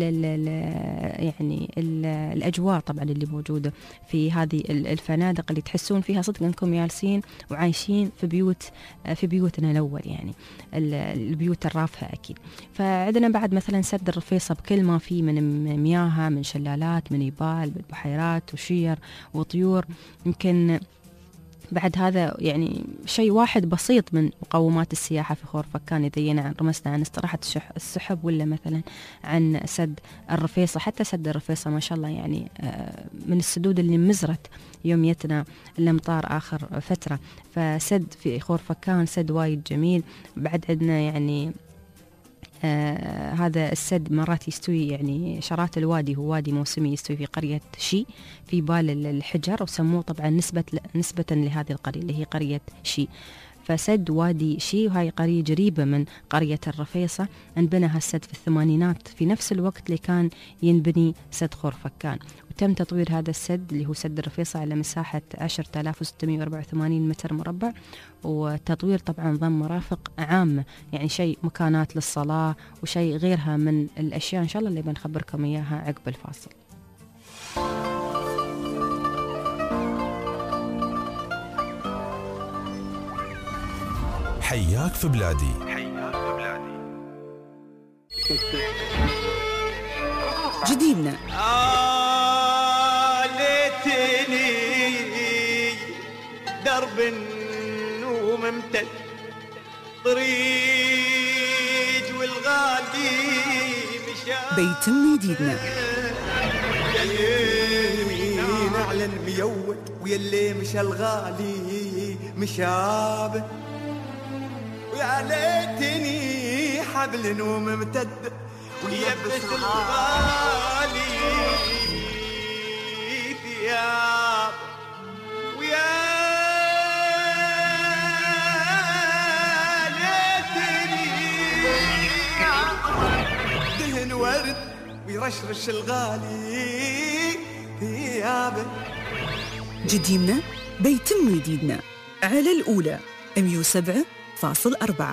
الأجواء طبعا اللي موجودة في هذه الفنادق اللي تحسون فيها صدق أنكم جالسين وعايشين في بيوتنا الأول يعني البيوت الرافعة أكيد. فعندنا بعد مثلا سد الرفيصة بكل ما فيه من مياهها، من شلالات، من يبال، بحيرات وشير وطيور. يمكن بعد هذا يعني شيء واحد بسيط من مقومات السياحة في خورفكان إذا جينا رمزنا عن استراحة السحب ولا مثلا عن سد الرفيصة. حتى سد الرفيصة ما شاء الله يعني من السدود اللي مزرت يوم يتنا الأمطار آخر فترة، فسد في خورفكان سد وايد جميل. بعد عندنا يعني هذا السد مرات يستوي يعني شرات الوادي، هو وادي موسمي يستوي في قرية شي في بال الحجر، وسموه طبعا نسبة لهذه القرية اللي هي قرية شي. فسد وادي شي وهاي قرية قريبة من قرية الرفيصة، انبنى هالسد في الثمانينات في نفس الوقت اللي كان ينبني سد خورفكان. وتم تطوير هذا السد اللي هو سد الرفيصة على مساحة 10,684 متر مربع، وتطوير طبعا ضم مرافق عامة يعني شيء مكانات للصلاة وشيء غيرها من الأشياء إن شاء الله اللي بنخبركم إياها عقب الفاصل. حياك في بلادي. جديدنا ليتني درب وممتد طريق والغالي مشى بيتم جديدنا يلي نعلن ميوت ويلي مشى الغالي مشابه، ويا ليتني حبل وممتد ويبس الغالي ثياب، ويا ليتني دهن ورد ويرشرش الغالي ثيابه. جديدنا بيتم جديدنا على الأولى 107.4.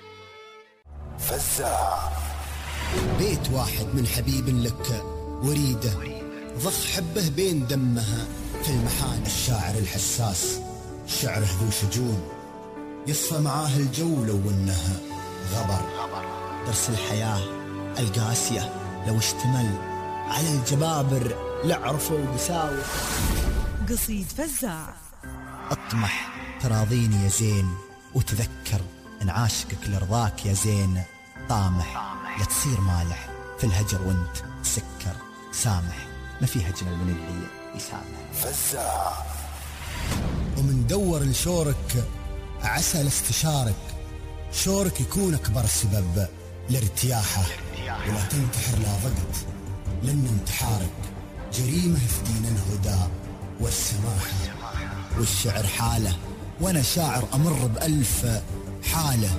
فزاع بيت واحد من حبيب لك وريده ضخ حبه بين دمها في المحان. الشاعر الحساس شعره ذو شجون يصفى معاه الجو لو انها غبر. درس الحياة القاسية لو اشتمل على الجبابر لعرفوا قساوة. قصيد فزاع. اطمح تراضيني يا زين وتذكر ان عاشقك لرضاك يا زين. طامح لا تصير مالح في الهجر وانت سكر. سامح ما فيها اجمل من اللي يسامح. فزاع ومن دور لشورك عسى لاستشارك. شورك يكون اكبر سبب لارتياحه، ولا تنتحر لا ضغط لان انتحارك جريمه في دين الهدى والسماحه. والشعر حاله وانا شاعر امر بألف حاله.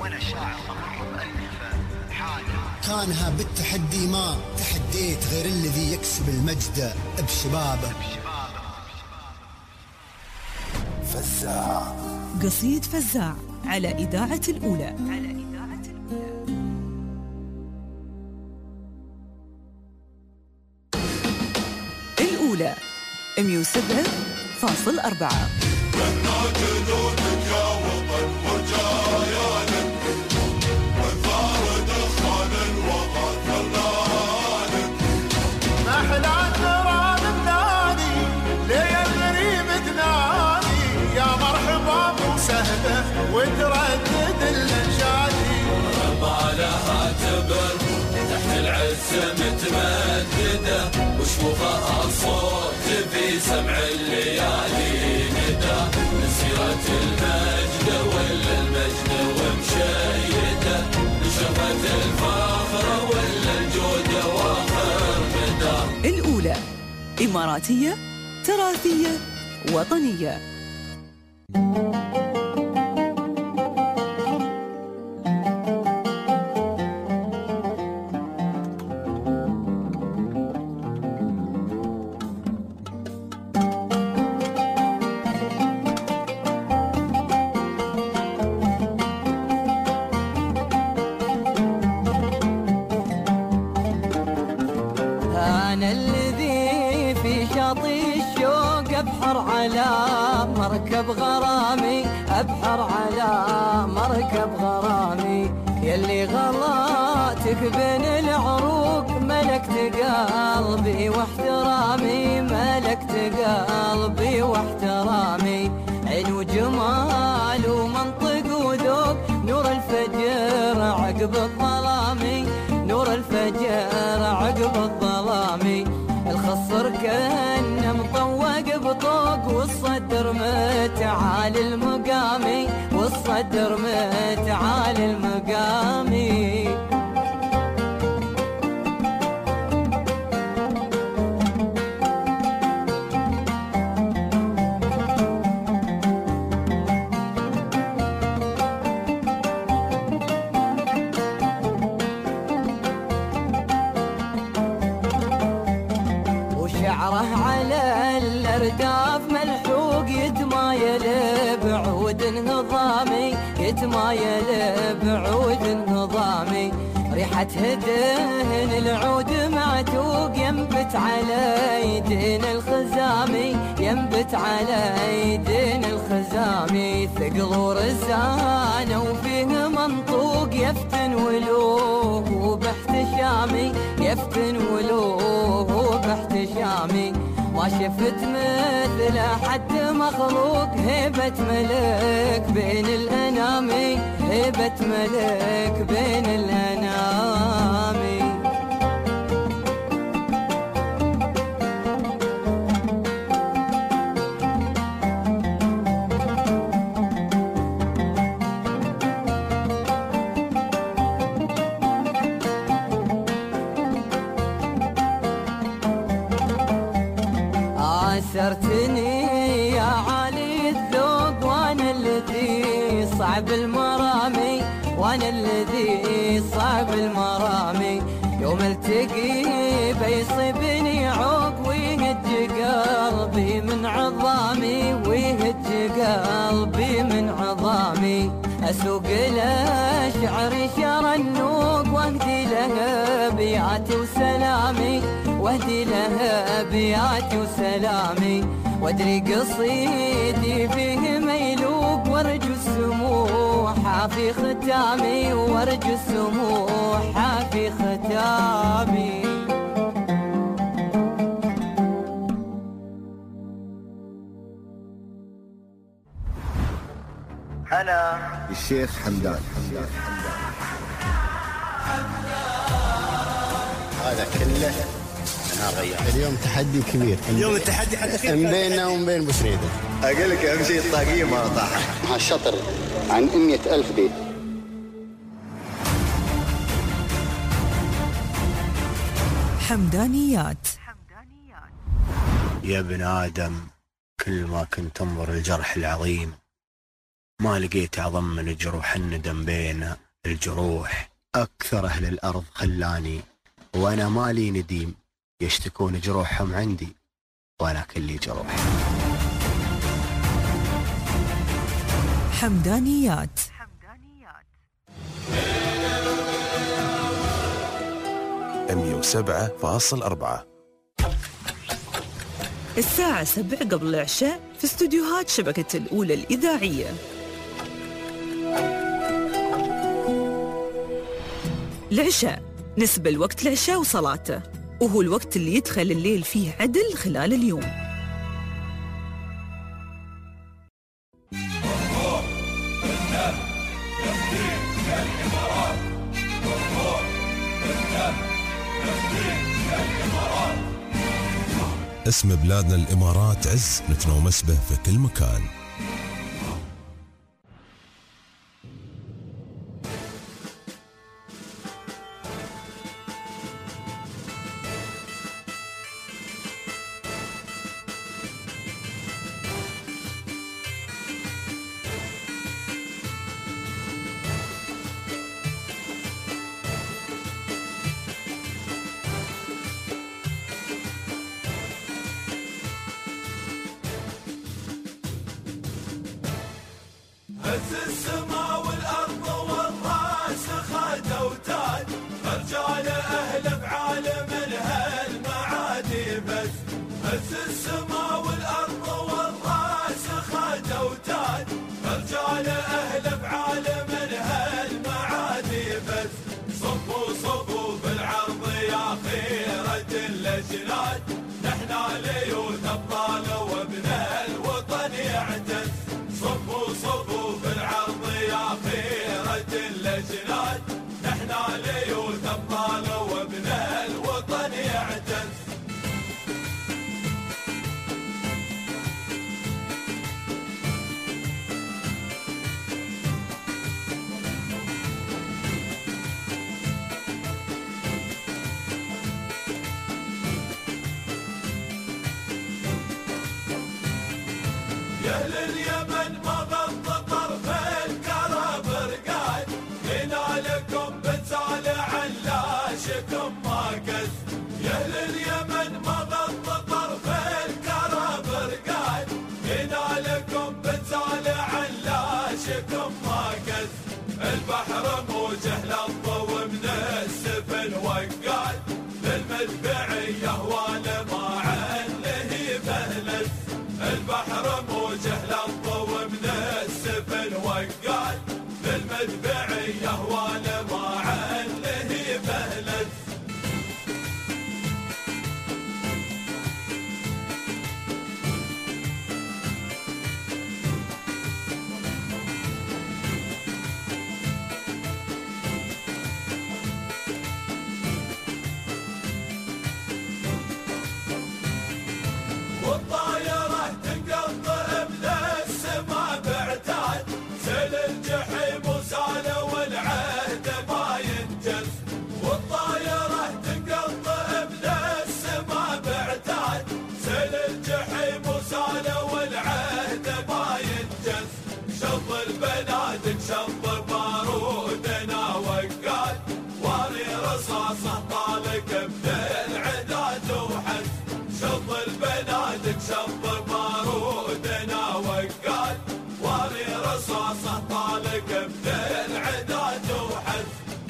كانها بالتحدي ما تحديت غير الذي يكسب المجد بشبابه. فزاع. قصيد فزاع على إذاعة الأولى. الأولى 107.4. ما أحلى إماراتية، تراثية، وطنية. مركب غرامي أبحر على مركب غرامي، يلي غلاتك بين العروق ملكت قلبي واحترامي، ملكت قلبي واحترامي. عين وجمال ومنطق وذوق، نور الفجر عقب الظلامي، نور الفجر عقب الظلامي. الخصر كان مطوق بطوق، والصدر متعال المقامي، والصدر متعال المقامي. شعره على الأرداف ملحوق، يتمايل بعود نظامي، يتمايل بعود نظامي. ريحة هدن العود معتوق، ينبت على يدين الخزامي، ينبت على يدين الخزامي. ثقل ورزانة وفيه منطوق، يفتن ولوه باحتشامي، يفتن ولوه باحتشامي. ما شفت مثل حد مخلوق، هيبة ملك بين الأنامي، هيبة ملك بين الأنامي. عسرتني يا علي الذوق، وانا الذي صعب المرامي، وانا الذي صعب المرامي. يوم التقي بيصيبني عوق، ويهج قلبي من عظامي، ويهج قلبي من عظامي. اسوق له شعري شر النوق، واهدي له بياتي وسلامي، واهدي له بياتي وسلامي. وادري قصيدي فيه ميلوق، وارجو السموح في ختامي، وارجو السموح في ختامي. أنا الشيخ حمدان. هذا كله نهار غيار. اليوم تحدي كبير، اليوم التحدي حدي بيننا وبين بوسريدة. أقول لك أهم شيء الطاقية ما طاحت. مع الشطر عن 100,000 بيت. حمدانيات. يا ابن آدم، كل ما كنت تنظر الجرح العظيم، ما لقيت أعظم من الجروح الندم بين الجروح. أكثر أهل الأرض خلاني، وأنا مالي نديم، يشتكون جروحهم عندي وأنا كلي جروح. حمدانيات. أمية 7.4. الساعة 7 قبل العشاء في استوديوهات شبكة الأولى الإذاعية. العشاء نسبة لوقت العشاء وصلاته، وهو الوقت اللي يدخل الليل فيه عدل خلال اليوم. اسم بلادنا الإمارات عز نتنومس به في كل مكان. هز السما والأرض والراس خدوا تاج رجال أهل بعالم هالمعادي بس. هز السما والأرض والراس خدوا تاج رجال أهل بعالم هالمعادي بس. صفوا صفوا بالعرض يا خيرة الأجناد نحنا ليوث أبطال وابن الوطن يعتز. صفوا صفوا بالعرض يا خيرة الأجناد نحنا ليوث أبطال وابن الوطن يعتز. يا أهل اليمن ما غض طرف الكرب رقاد ينالكم بتسال علاشكم ما قز. يا أهل اليمن ما غض طرف الكرب رقاد ينالكم بتسال علاشكم ما قز. البحر موجه للضو من السفن وقاد للمدفعية والما عنه بهلز. البحر موجه للضو من السفن وقاد للمدفعية والما عنه بهلز. والطايرة تنقطع من السما بعتاد سيل الجحيم وسال والعهد ما ينجز. والطايرة تنقطع من السما بعتاد سيل الجحيم وسال والعهد ما ينجز. شظ البنادق شظ بارودنا وقاد واري رصاصه طالق من العداد وحز. شظ البنادق شظ بارودنا وقاد واري رصاصه طالق من العداد وحز.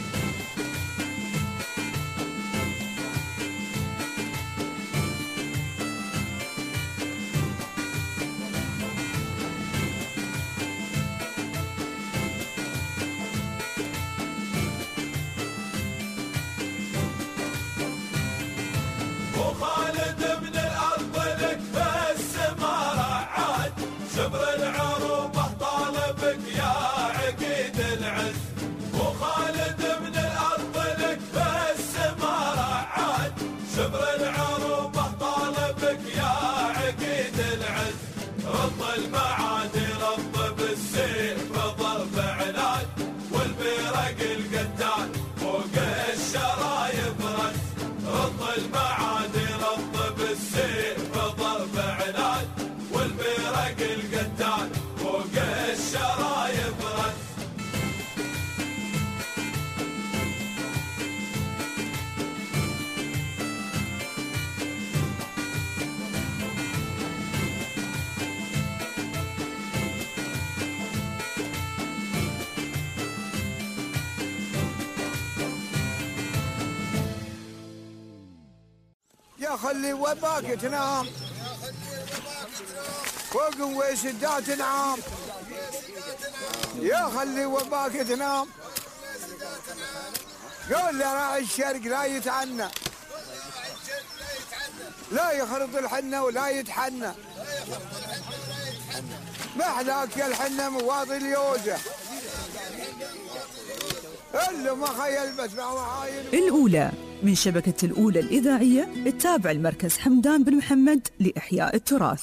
وخالد من الأرض لك بالسما رعاد شبر العروبة طالبك يا عقيد العز. وخالد من الأرض لك بالسما رعاد شبر العروبة طالبك يا عقيد العز. رض المعادي رض بالسيف ضرب عناد والبيرق القتال فوق الشرايب رز. رض المعادي رض بالسيف ضرب عناد والبيرق القتال فوق الشرايب رز. يا خلي وباك تنام فوق ويسدات تنام. يا خلي وباك تنام قول لراعي الشرق لا يتعنى لا يخرط الحنة ولا يتحنى. محلاك يا الحنة مواضي اليوزة اللي ما خيل بس معاين. الأولى من شبكة الأولى الإذاعية التابع المركز حمدان بن محمد لإحياء التراث.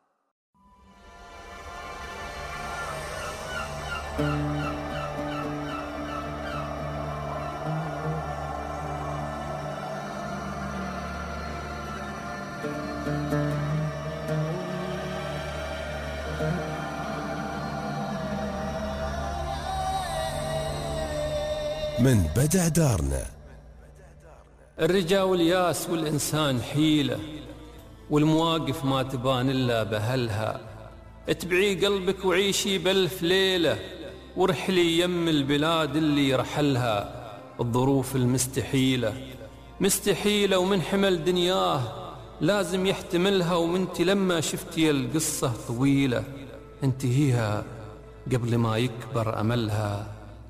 من بدع دارنا. الرجا والياس والإنسان حيلة والمواقف ما تبان إلا بهلها. اتبعي قلبك وعيشي بألف ليلة، وارحلي يم البلاد اللي رحلها الظروف المستحيلة. مستحيلة ومن حمل دنياه لازم يحتملها، ومنتي لما شفتي القصة طويلة انتهيها قبل ما يكبر أملها.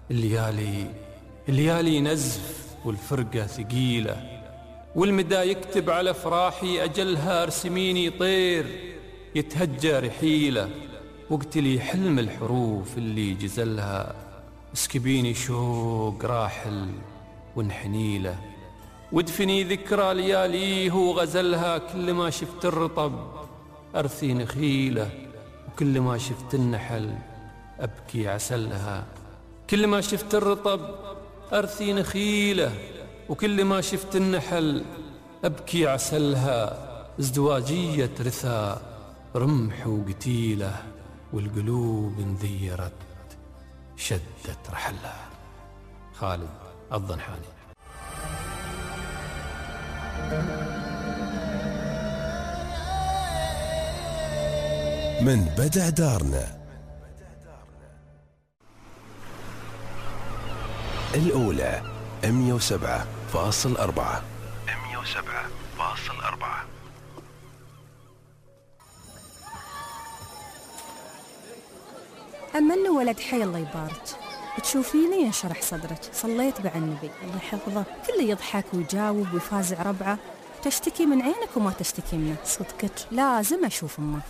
الليالي نزف والفرقة ثقيلة، والمدى يكتب على فراحي أجلها. ارسميني طير يتهجى رحيلة، واقتلي حلم الحروف اللي جزلها. اسكبيني شوق راحل وانحنيله، وادفني ذكرى لياليه وغزلها. كل ما شفت الرطب أرثي نخيله، وكل ما شفت النحل أبكي عسلها. كل ما شفت الرطب أرثي نخيله، وكل ما شفت النحل أبكي عسلها. ازدواجية رثا رمح وقتيلة، والقلوب انذيرت شدت رحلها. خالد الضنحاني. من بدع دارنا الأولى 107.4. أما إنه ولد حي الله يبارك، تشوفيني ينشرح صدرك. صليت مع النبي الله يحفظه، كله يضحك ويجاوب ويفازع ربعه. تشتكي من عينك وما تشتكي منه. صدقك لازم أشوف أمه.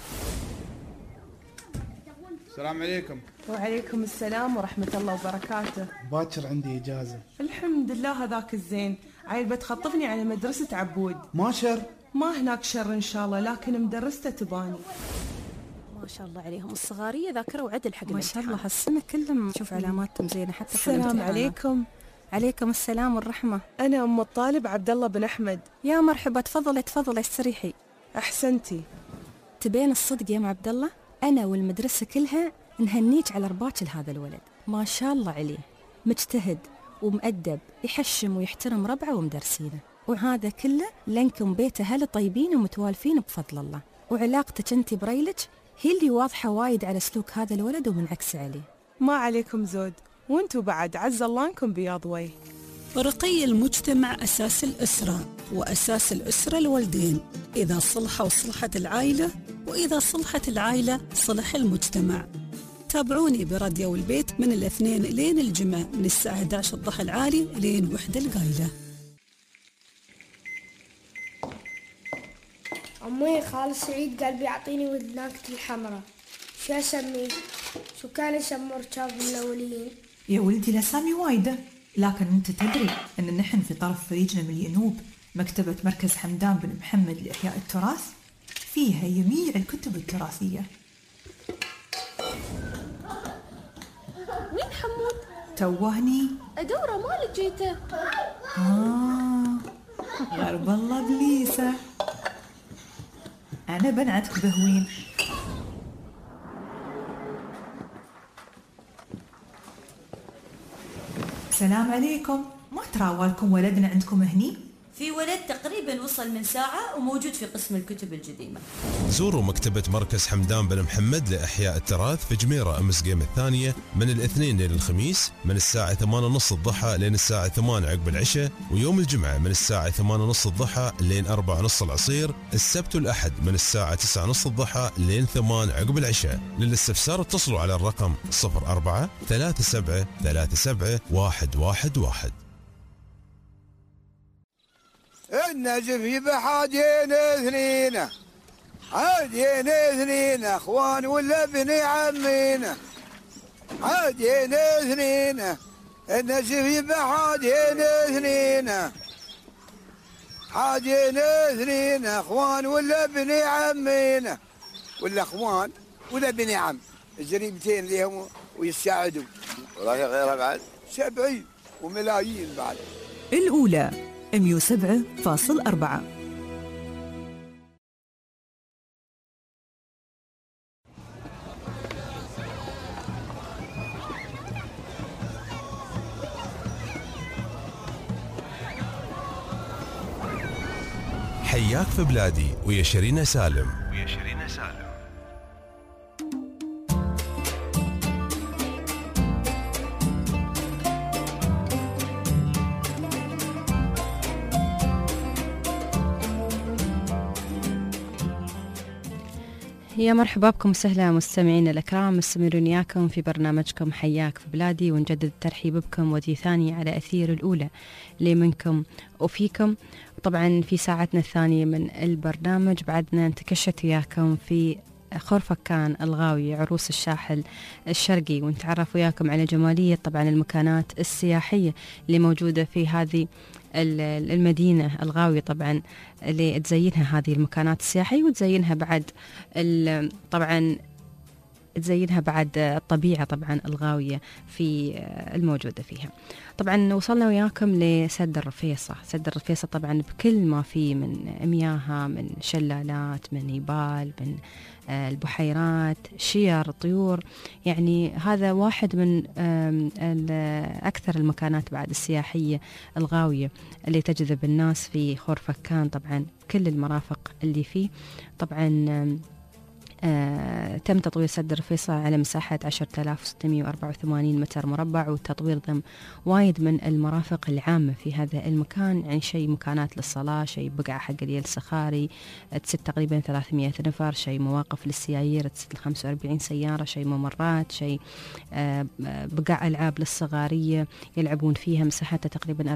السلام عليكم. وعليكم السلام ورحمة الله وبركاته. باكر عندي إجازة. الحمد لله هذاك الزين. عيل بتخطفني على مدرسة عبود. ما شر؟ ما هناك شر إن شاء الله، لكن مدرسته تباني. ما شاء الله عليهم الصغارية ذاكرة وعدل حق ما شاء الله هالسنة كلهم نشوف علاماتهم زينة حتى. السلام عليكم. عليكم السلام والرحمة. أنا أم الطالب عبد الله بن أحمد. يا مرحبا، تفضلي استريحي. أحسنتي. تبين الصدق يا ام عبد الله، أنا والمدرسة كلها نهنيك على رباك لهذا الولد. ما شاء الله عليه، مجتهد ومؤدب، يحشم ويحترم ربعه ومدرسينه، وهذا كله لأنكم بيت أهل طيبين ومتوالفين بفضل الله. وعلاقتك أنت بريلك هي اللي واضحة وايد على سلوك هذا الولد ومنعكس عليه. ما عليكم زود، وانتوا بعد عز الله انكم بياض وجه. رقي المجتمع أساس الأسرة، وأساس الأسرة الوالدين. إذا صلحوا صلحت العائلة، وإذا صلحت العائلة صلح المجتمع. تابعوني براديو البيت من الاثنين لين الجمعة من الساعة 11 الضحى العالي لين 1 القايلة. أمي خالد سعيد قال بيعطيني ودناكة الحمراء، شو أسميه؟ شو كان يسموه ركاب الأولين؟ يا ولدي الأسامي وايدة، لكن أنت تدري أن نحن في طرف فريجنا من الينوب مكتبة مركز حمدان بن محمد لإحياء التراث، فيها جميع الكتب التراثية. وين حمود؟ توهني أدوره ما لقيته. غرب الله بليسة، أنا بنعتك بهوين. السلام عليكم، ما تراوالكم ولدنا عندكم هني؟ في ولد تقريبا وصل من ساعة وموجود في قسم الكتب القديمة. زوروا مكتبة مركز حمدان بن محمد لإحياء التراث في جميرة أمس قيم الثانية من الاثنين لين الخميس من الساعة 8:30 الضحى لين الساعة 8 عقب العشاء، ويوم الجمعة من الساعة 8:30 الضحى لين 4:30 العصير، السبت والأحد من الساعة 9:30 الضحى لين 8 عقب العشاء. للاستفسار اتصلوا على الرقم 04 37 37 111. النجف يبقى حاجين اثنين، حاجين اثنين اخوان ولا بني عمينا، حاجين اثنين. النجف يبقى حاجين اثنين، حاجين اثنين اخوان ولا بني عمينا، ولا اخوان ولا بني عم، الجريمتين ليهم ويساعدوا. والله غيرها بعد 70 وملايين بعد. الأولى 107.4. حياك في بلادي ويا شيرين سالم. يا مرحبا بكم وسهلا مستمعينا الأكرام، مستمرون إياكم في برنامجكم حياك في بلادي، ونجدد الترحيب بكم ودي ثانية على أثير الأولى اللي منكم وفيكم. طبعا في ساعتنا الثانية من البرنامج بعدنا نتكشت وياكم في خورفكان الغاوية عروس الساحل الشرقي، ونتعرف وياكم على جمالية طبعا المكانات السياحية اللي موجودة في هذه المدينة الغاوية، طبعا اللي تزينها هذه المكانات السياحية وتزينها بعد طبعا تزينها بعد الطبيعة طبعا الغاوية في الموجودة فيها. طبعا وصلنا وياكم لسد الرفيصة. سد الرفيصة طبعا بكل ما فيه من مياهها، من شلالات، من يبال، من البحيرات، شير، طيور، يعني هذا واحد من أكثر المكانات بعد السياحية الغاوية اللي تجذب الناس في خورفكان. طبعا كل المرافق اللي فيه طبعا تم تطوير سد الرفيصة على مساحة 10,684 متر مربع، والتطوير ضم وايد من المرافق العامة في هذا المكان، يعني شيء مكانات للصلاة، شيء بقعة حق اليل السخاري تسد تقريبا 300 نفر، شيء مواقف للسيايير تسد 45 سيارة، شيء ممرات، شيء بقع ألعاب للصغارية يلعبون فيها مساحتها تقريبا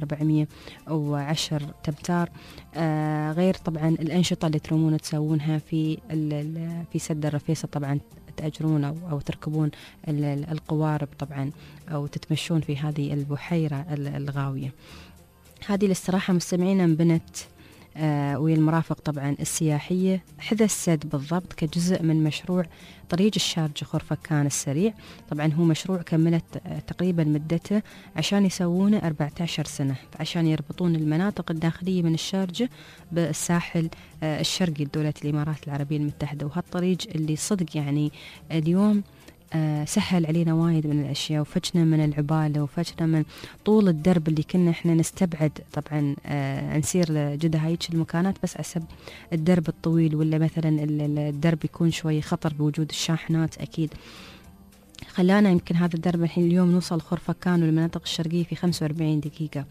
410 تمتار، غير طبعا الأنشطة اللي ترومون تسوونها في سد الرفيصة. طبعا تأجرون أو تركبون القوارب طبعا أو تتمشون في هذه البحيرة الغاوية. هذه الاستراحة مستمعينا انبنت ويا المرافق طبعا السياحية حذا السد بالضبط كجزء من مشروع طريق الشارجة خورفكان السريع. طبعا هو مشروع كملت تقريبا مدته عشان يسوونه 14 سنة، عشان يربطون المناطق الداخلية من الشارجة بالساحل الشرقي لدولة الإمارات العربية المتحدة. وهالطريق اللي صدق يعني اليوم سهل علينا وايد من الأشياء، وفجنا من العبالة، وفجنا من طول الدرب اللي كنا احنا نستبعد طبعا نسير لجدة هايتش المكانات بس عسب الدرب الطويل، ولا مثلا الدرب يكون شوي خطر بوجود الشاحنات. أكيد خلانا يمكن هذا الدرب الحين اليوم نوصل خورفكان والمناطق الشرقية في 45 دقيقة.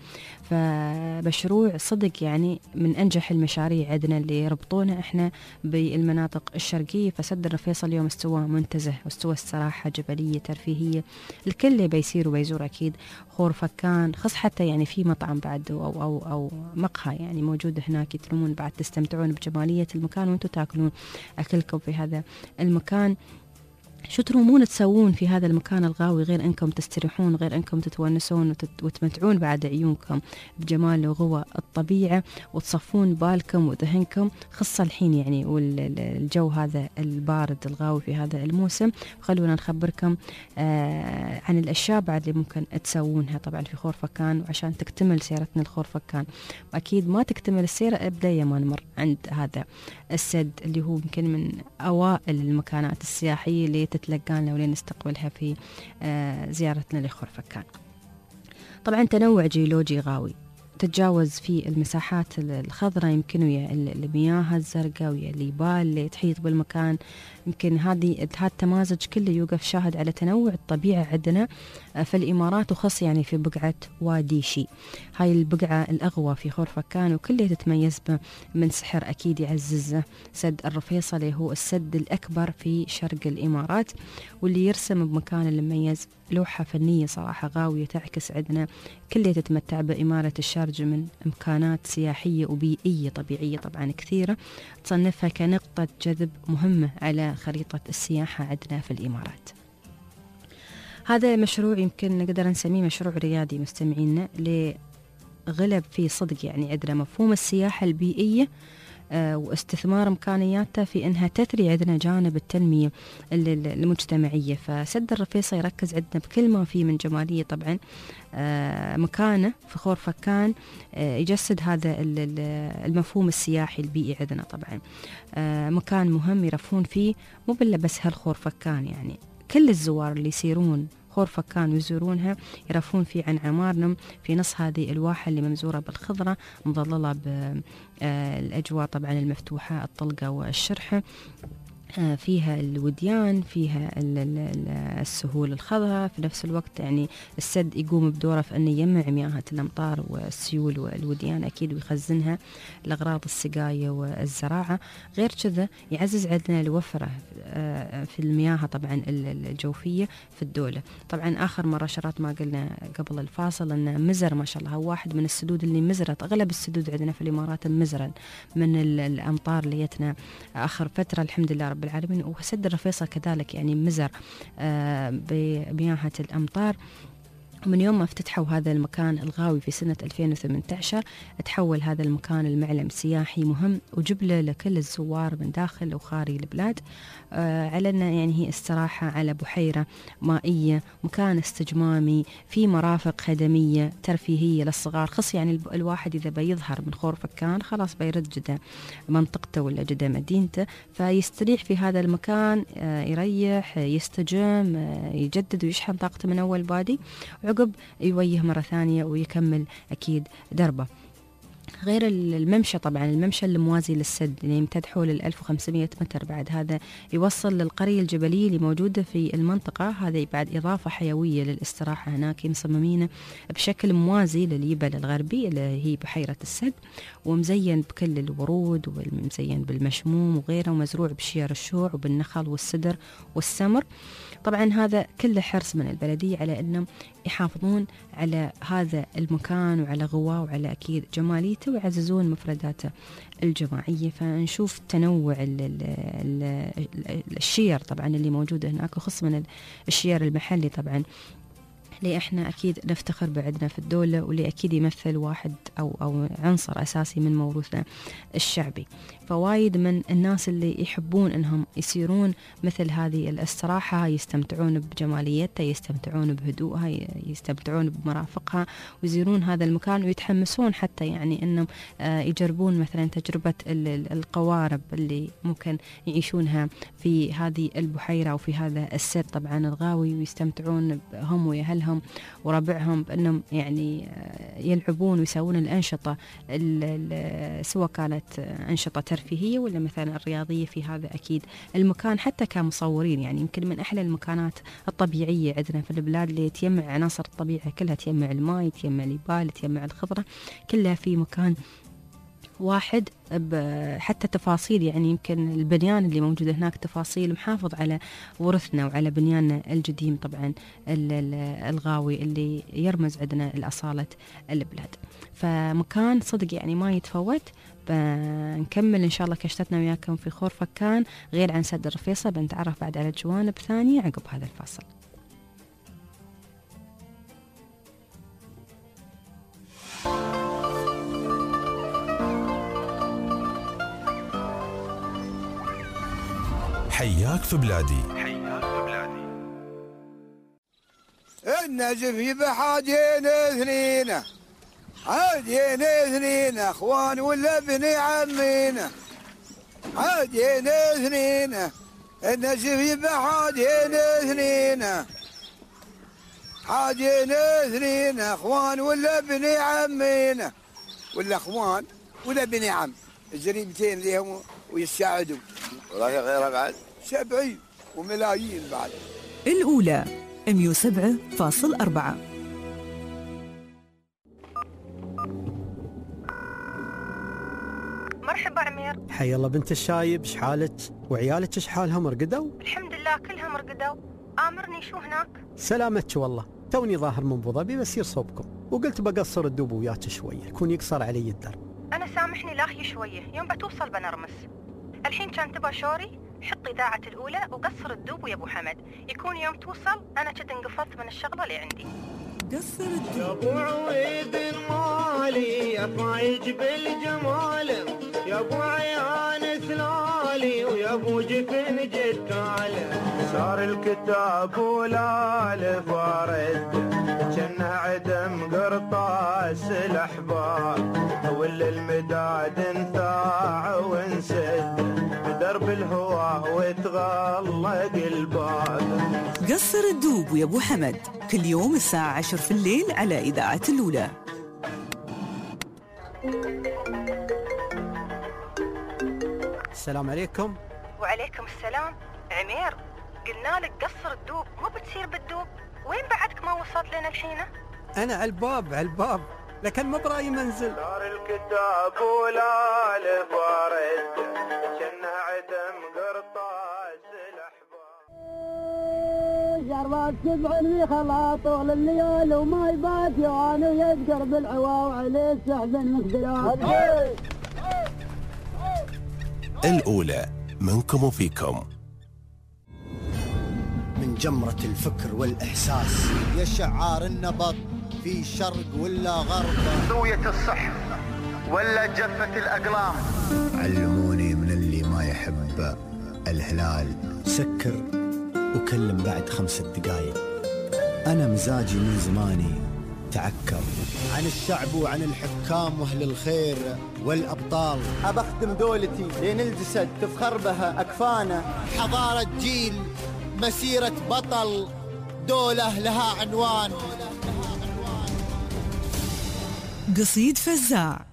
فمشروع صدق يعني من أنجح المشاريع عندنا اللي يربطونا إحنا بالمناطق الشرقية. فسد الرفيصة اليوم استوى منتزه واستوى استراحة جبلية ترفيهية، الكل بيصير وبيزور أكيد خورفكان، خص حتى يعني في مطعم بعد أو مقهى يعني موجود هناك، يترمون بعد تستمتعون بجمالية المكان وانتم تاكلون أكلكم في هذا المكان. شو ترومون تسوون في هذا المكان الغاوي غير أنكم تستريحون، غير أنكم تتونسون وتمتعون بعد عيونكم بجمال وغوى الطبيعة، وتصفون بالكم وذهنكم، خاصة الحين يعني والجو هذا البارد الغاوي في هذا الموسم. خلونا نخبركم عن الأشياء بعد اللي ممكن تسوونها طبعا في خورفكان، وعشان تكتمل سيرتنا لخورفكان. وأكيد ما تكتمل السيرة أبدا ما نمر عند هذا السد اللي هو يمكن من أوائل المكانات السياحية اللي تتلقانا ولين نستقبلها في زيارتنا لخورفكان. طبعا تنوع جيولوجي غاوي تتجاوز في المساحات الخضراء، يمكن ويا المياه الزرقاء ويا الجبال اللي تحيط بالمكان. يمكن هذا التمازج كله يوقف شاهد على تنوع الطبيعة عندنا في الإمارات، وخاص يعني في بقعة وادي شي. هاي البقعة الأغوى في خورفكان وكلها تتميز من سحر أكيد يعززه سد الرفيصة اللي هو السد الأكبر في شرق الإمارات، واللي يرسم بمكان المميز لوحة فنية صراحة غاوية تعكس عندنا كلها تتمتع بإمارة الشارجة من إمكانات سياحية وبيئية طبيعية طبعا كثيرة تصنفها كنقطة جذب مهمة على خريطة السياحة عندنا في الإمارات. هذا مشروع يمكن نقدر نسميه مشروع ريادي مستمعينا، لغلب فيه صدق يعني عندنا مفهوم السياحة البيئية واستثمار إمكانياتها في أنها تثري عندنا جانب التنمية المجتمعية. فسد الرفيصة يركز عندنا بكل ما فيه من جمالية طبعا مكانه في خورفكان يجسد هذا المفهوم السياحي البيئي عندنا. طبعا مكان مهم يرفون فيه مو بلا بس هالخورفكان، يعني كل الزوار اللي يسيرون خورفكان ويزورونها يرفون فيه عن عمارنم في نص هذه الواحة اللي ممزورة بالخضرة مظللة بالأجواء طبعا المفتوحة الطلقة والشرحة. فيها الوديان، فيها السهول الخضراء، في نفس الوقت يعني السد يقوم بدوره في أنه يجمع مياه الأمطار والسيول والوديان أكيد ويخزنها لأغراض السقاية والزراعة. غير كذا يعزز عندنا الوفرة في المياه طبعا الجوفية في الدولة. طبعا آخر مرة شرات ما قلنا قبل الفاصل أن مزر ما شاء الله هو واحد من السدود اللي مزرت، أغلب السدود عندنا في الإمارات مزرا من الأمطار اللي جتنا آخر فترة الحمد لله رب العالمين. وسد الرفيصة كذلك يعني مزر بمياه الأمطار. من يوم ما افتتحوا هذا المكان الغاوي في سنة 2018 تحول هذا المكان المعلم سياحي مهم وجبله لكل الزوار من داخل وخارج البلاد. علنا يعني هي استراحة على بحيرة مائية، مكان استجمامي، في مرافق خدمية ترفيهية للصغار. خص يعني الواحد إذا بيظهر من خور فكان خلاص بيرد جدا منطقته ولا جدا مدينته، فيستريح في هذا المكان، يريح، يستجم، يجدد ويشحن طاقته من أول بادي، عقب يوجه مرة ثانية ويكمل أكيد دربه. غير الممشى طبعا، الممشى الموازي للسد اللي يمتد حول 1500 متر، بعد هذا يوصل للقرية الجبلية اللي موجودة في المنطقة. هذا بعد إضافة حيوية للاستراحة هناك، مصممينه بشكل موازي للجبل الغربي اللي هي بحيرة السد، ومزين بكل الورود ومزين بالمشموم وغيره، ومزروع بشير الشوع وبالنخل والسدر والسمر. طبعا هذا كله حرص من البلدية على أنهم يحافظون على هذا المكان وعلى غواه وعلى أكيد جماليته ويعززون مفرداته الجماعية. فنشوف تنوع الشير طبعا اللي موجودة هناك، وخص من الشير المحلي طبعا اللي احنا اكيد نفتخر بعدنا في الدولة، واللي اكيد يمثل واحد او عنصر اساسي من موروثنا الشعبي. فوايد من الناس اللي يحبون انهم يسيرون مثل هذه الاستراحة، يستمتعون بجماليتها، يستمتعون بهدوءها، يستمتعون بمرافقها، ويزورون هذا المكان ويتحمسون حتى يعني انهم يجربون مثلا تجربة القوارب اللي ممكن يعيشونها في هذه البحيرة وفي هذا السد طبعا الغاوي، ويستمتعون هم وأهلهم وربعهم بأنهم يعني يلعبون ويسوون الأنشطة سواء كانت أنشطة ترفيهية ولا مثلا الرياضية في هذا أكيد المكان. حتى كمصورين يعني يمكن من أحلى المكانات الطبيعية عندنا في البلاد اللي تجمع عناصر الطبيعة كلها، تجمع الماء، تجمع الجبال، تجمع الخضرة، كلها في مكان واحد. حتى تفاصيل يعني يمكن البنيان اللي موجودة هناك تفاصيل محافظ على ورثنا وعلى بنياننا القديم طبعا الغاوي اللي يرمز عندنا لأصالة البلاد. فمكان صدق يعني ما يتفوت. بنكمل إن شاء الله كشتتنا وياكم في خور فكان غير عن سد الرفيصة، بنتعرف بعد على جوانب ثانية عقب هذا الفاصل. حياك في بلادي. النجف يبحادين اثنين، عادين اثنين اخوان ولا ابن عمينا، عادين اثنين النجف يبحادين اثنين، عادين اثنين اخوان ولا ابن عمينا، ولا اخوان ولا ابن عم، الجريمتين ليهم ويساعدوا. والله غيرها بعد 70 وملايين بعد. الأولى 107.4. مرحبا عمير. حي الله بنت الشايب، شحالك وعيالك شحالهم رقدوا؟ الحمد لله كلهم رقدوا. آمرني شو هناك؟ سلامتك والله، توني ظاهر من ابو ظبي بسير صوبكم، وقلت بقصر الدوب وياك شويه، يكون يقصر علي الدرب. انا سامحني لاخي شويه، يوم بتوصل بنرمس. الحين كان تبى شوري، حط إذاعة الأولى وقصر الدوب ويا أبو حمد، يكون يوم توصل أنا كد انقفلت من الشغلة اللي عندي. قصر الدوب يا أبو عويد المالي يا فايج بالجمال، يا أبو عيان ثلالي ويا أبو جفن جدال، صار الكتاب ولا لفارد جنة عدم قرطاس الأحباب، ولا المداد انثاع وانسد بدرب الهوى وتغلق الباب. قصر الدوب ويا أبو حمد كل يوم الساعة 10 في الليل على إذاعة الأولى. السلام عليكم. وعليكم عليكم السلام. عمير، قلنا لك قصر الدوب مو بتصير بالدوب، وين بعدك ما وصلت لنا الحينة؟ أنا على الباب لكن مو براي منزل. دار الكتاب ولا البارد كأنه عدم قرطاس الأحباب. شربات سبع في خلاطه للليال وما يبات يوان ويذكر بالعوا وعليه السحب المقدرات. الأولى منكم وفيكم. من جمرة الفكر والإحساس يا شعار النبض في شرق ولا غرب، ضوية الصحف ولا جفة الأقلام. علموني من اللي ما يحب الهلال سكر وكلم بعد 5 دقايق. أنا مزاجي من زماني تعكر عن الشعب وعن الحكام واهل الخير والابطال. ابختم دولتي لين الجسد تفخر بها اكفانا. حضارة جيل، مسيرة بطل، دولة لها عنوان. قصيد فزاع.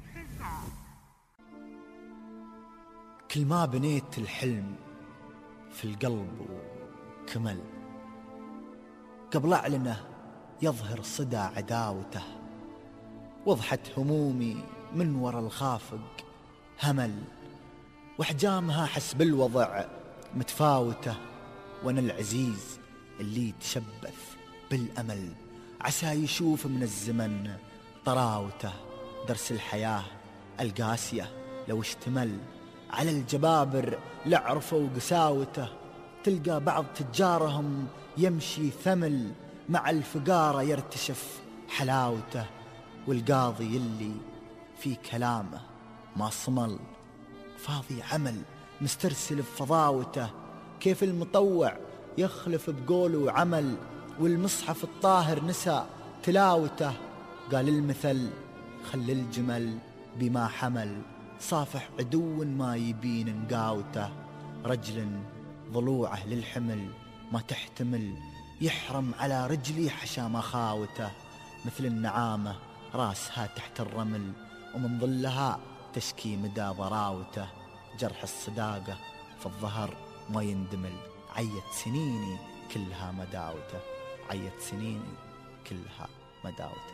كل ما بنيت الحلم في القلب وكمل، قبل أعلنه يظهر صدى عداوته. وضحت همومي من وراء الخافق همل، واحجامها حسب الوضع متفاوته. وانا العزيز اللي تشبث بالامل، عسى يشوف من الزمن طراوته. درس الحياة القاسية لو اشتمل على الجبابر لعرفوا قساوته. تلقى بعض تجارهم يمشي ثمل، مع الفقارة يرتشف حلاوته. والقاضي اللي في كلامه ما صمل، فاضي عمل مسترسل بفضاوته. كيف المطوع يخلف بقوله وعمل، والمصحف الطاهر نسى تلاوته. قال المثل خل الجمل بما حمل، صافح عدو ما يبين نقاوته. رجل ضلوعه للحمل ما تحتمل، يحرم على رجلي حشا مخاوته. مثل النعامة راسها تحت الرمل، ومن ظلها تشكي مدى ضراوته. جرح الصداقة في الظهر ما يندمل، عيت سنيني كلها مداوته. عيت سنيني كلها مداوته.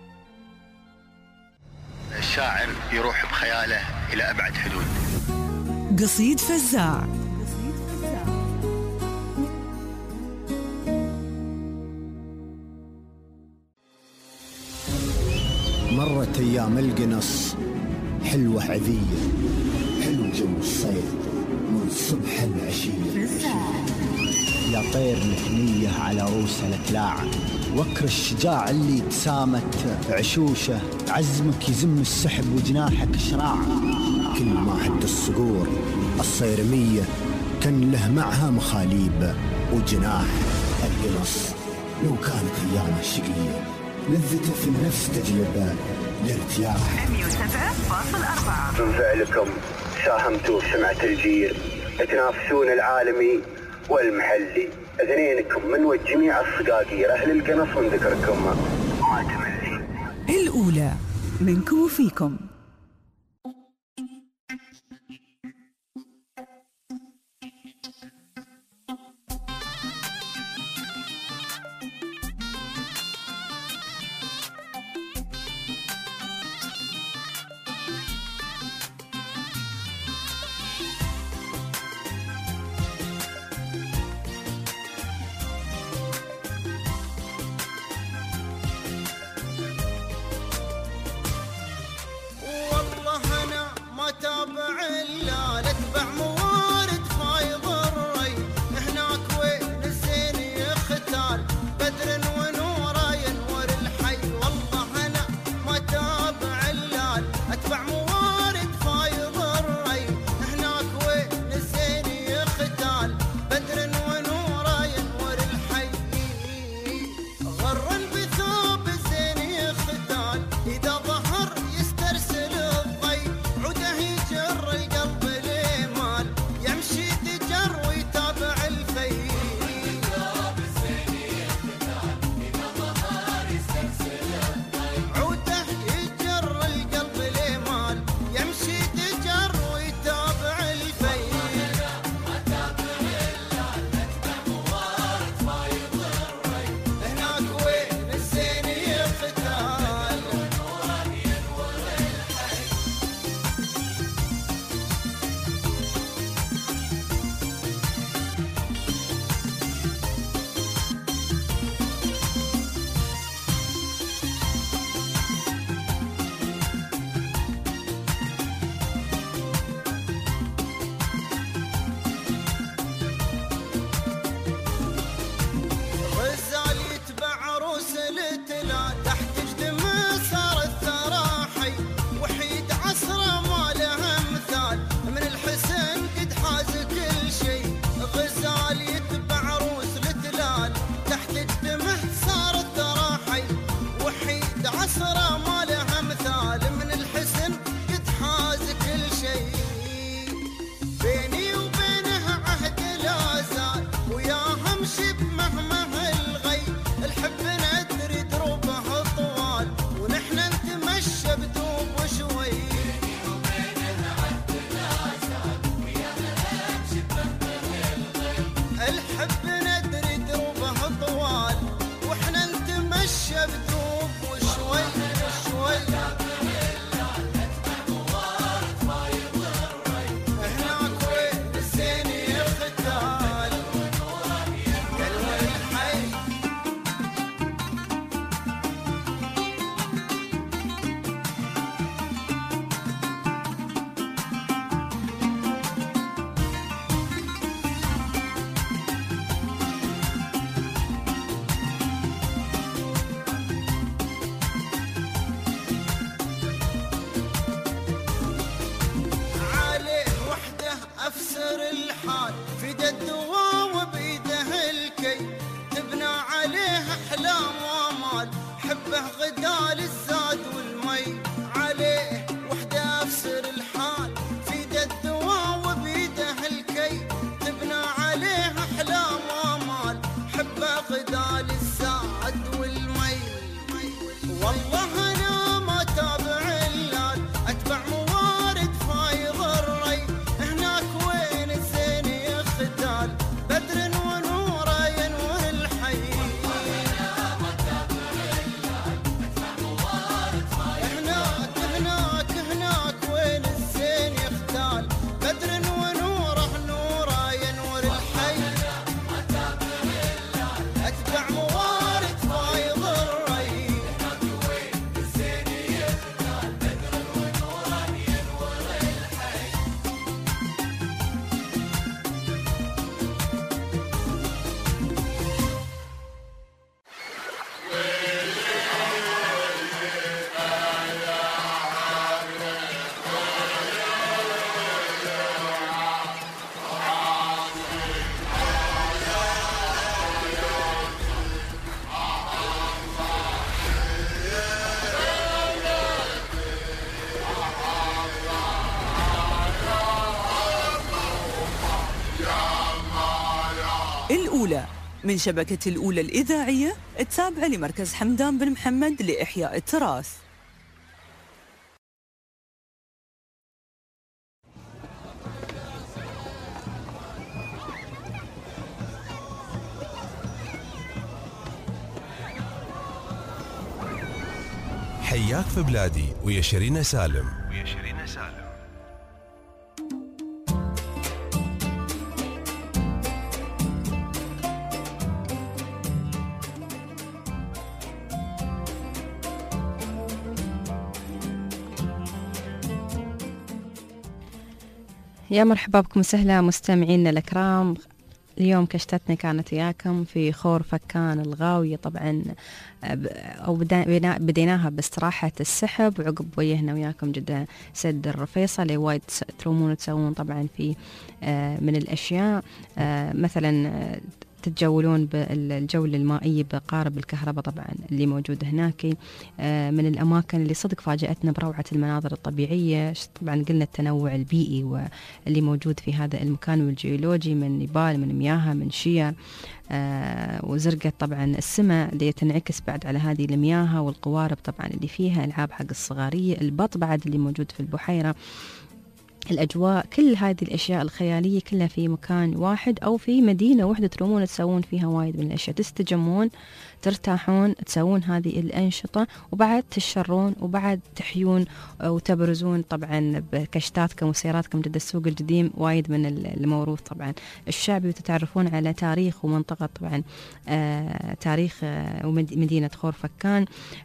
الشاعر يروح بخياله إلى أبعد حدود. قصيد فزاع. مرت أيام القنص حلوة عذية، حلو جو الصيد من صبح العشية. يا طير نثنية على روس الأتلاع، وكر الشجاع اللي تسامت عشوشه. عزمك يزم السحب وجناحك شراع، كل ما حد الصقور الصيرمية كان له معها مخاليب وجناح. القنص لو كانت أيامه شقية، لذته في النفس تجلب الارتياح. 107.4 من فعلكم ساهمتوا في سمعة الجيل، تنافسون العالمي والمحلي. اثنينكم من جميع الصقاقير أهل القنص من ذكركم ما تملي. الأولى منكم وفيكم. الأولى من شبكة الأولى الإذاعية التابعة لمركز حمدان بن محمد لإحياء التراث. حياك في بلادي ويا شيرين سالم. يا مرحبا بكم وسهلا مستمعينا الأكرام. اليوم كشتتنا كانت وياكم في خور فكان الغاوية طبعا، أو بديناها باستراحة السحب، وعقب ويهنا وياكم جدا سد الرفيصة اللي وايد ترومون تسوون طبعا في من الأشياء، مثلا تتجولون بالجولة المائية بقارب الكهرباء طبعا اللي موجود هناك، من الأماكن اللي صدق فاجأتنا بروعة المناظر الطبيعية. طبعا قلنا التنوع البيئي واللي موجود في هذا المكان والجيولوجي، من نبال، من مياه، من شير، وزرقة طبعا السماء اللي تنعكس بعد على هذه المياه، والقوارب طبعا اللي فيها ألعاب حق الصغارية، البط بعد اللي موجود في البحيرة، الأجواء، كل هذه الأشياء الخيالية كلها في مكان واحد أو في مدينة واحدة ترومون تسوون فيها وايد من الأشياء، تستجمون، ترتاحون، تسوون هذه الأنشطة، وبعد تشرون، وبعد تحيون وتبرزون طبعا بكشتاتكم وسياراتكم جدا السوق القديم، وايد من الموروث طبعا الشعبي، وتتعرفون على تاريخ ومنطقة طبعا تاريخ ومدينة خور فكان،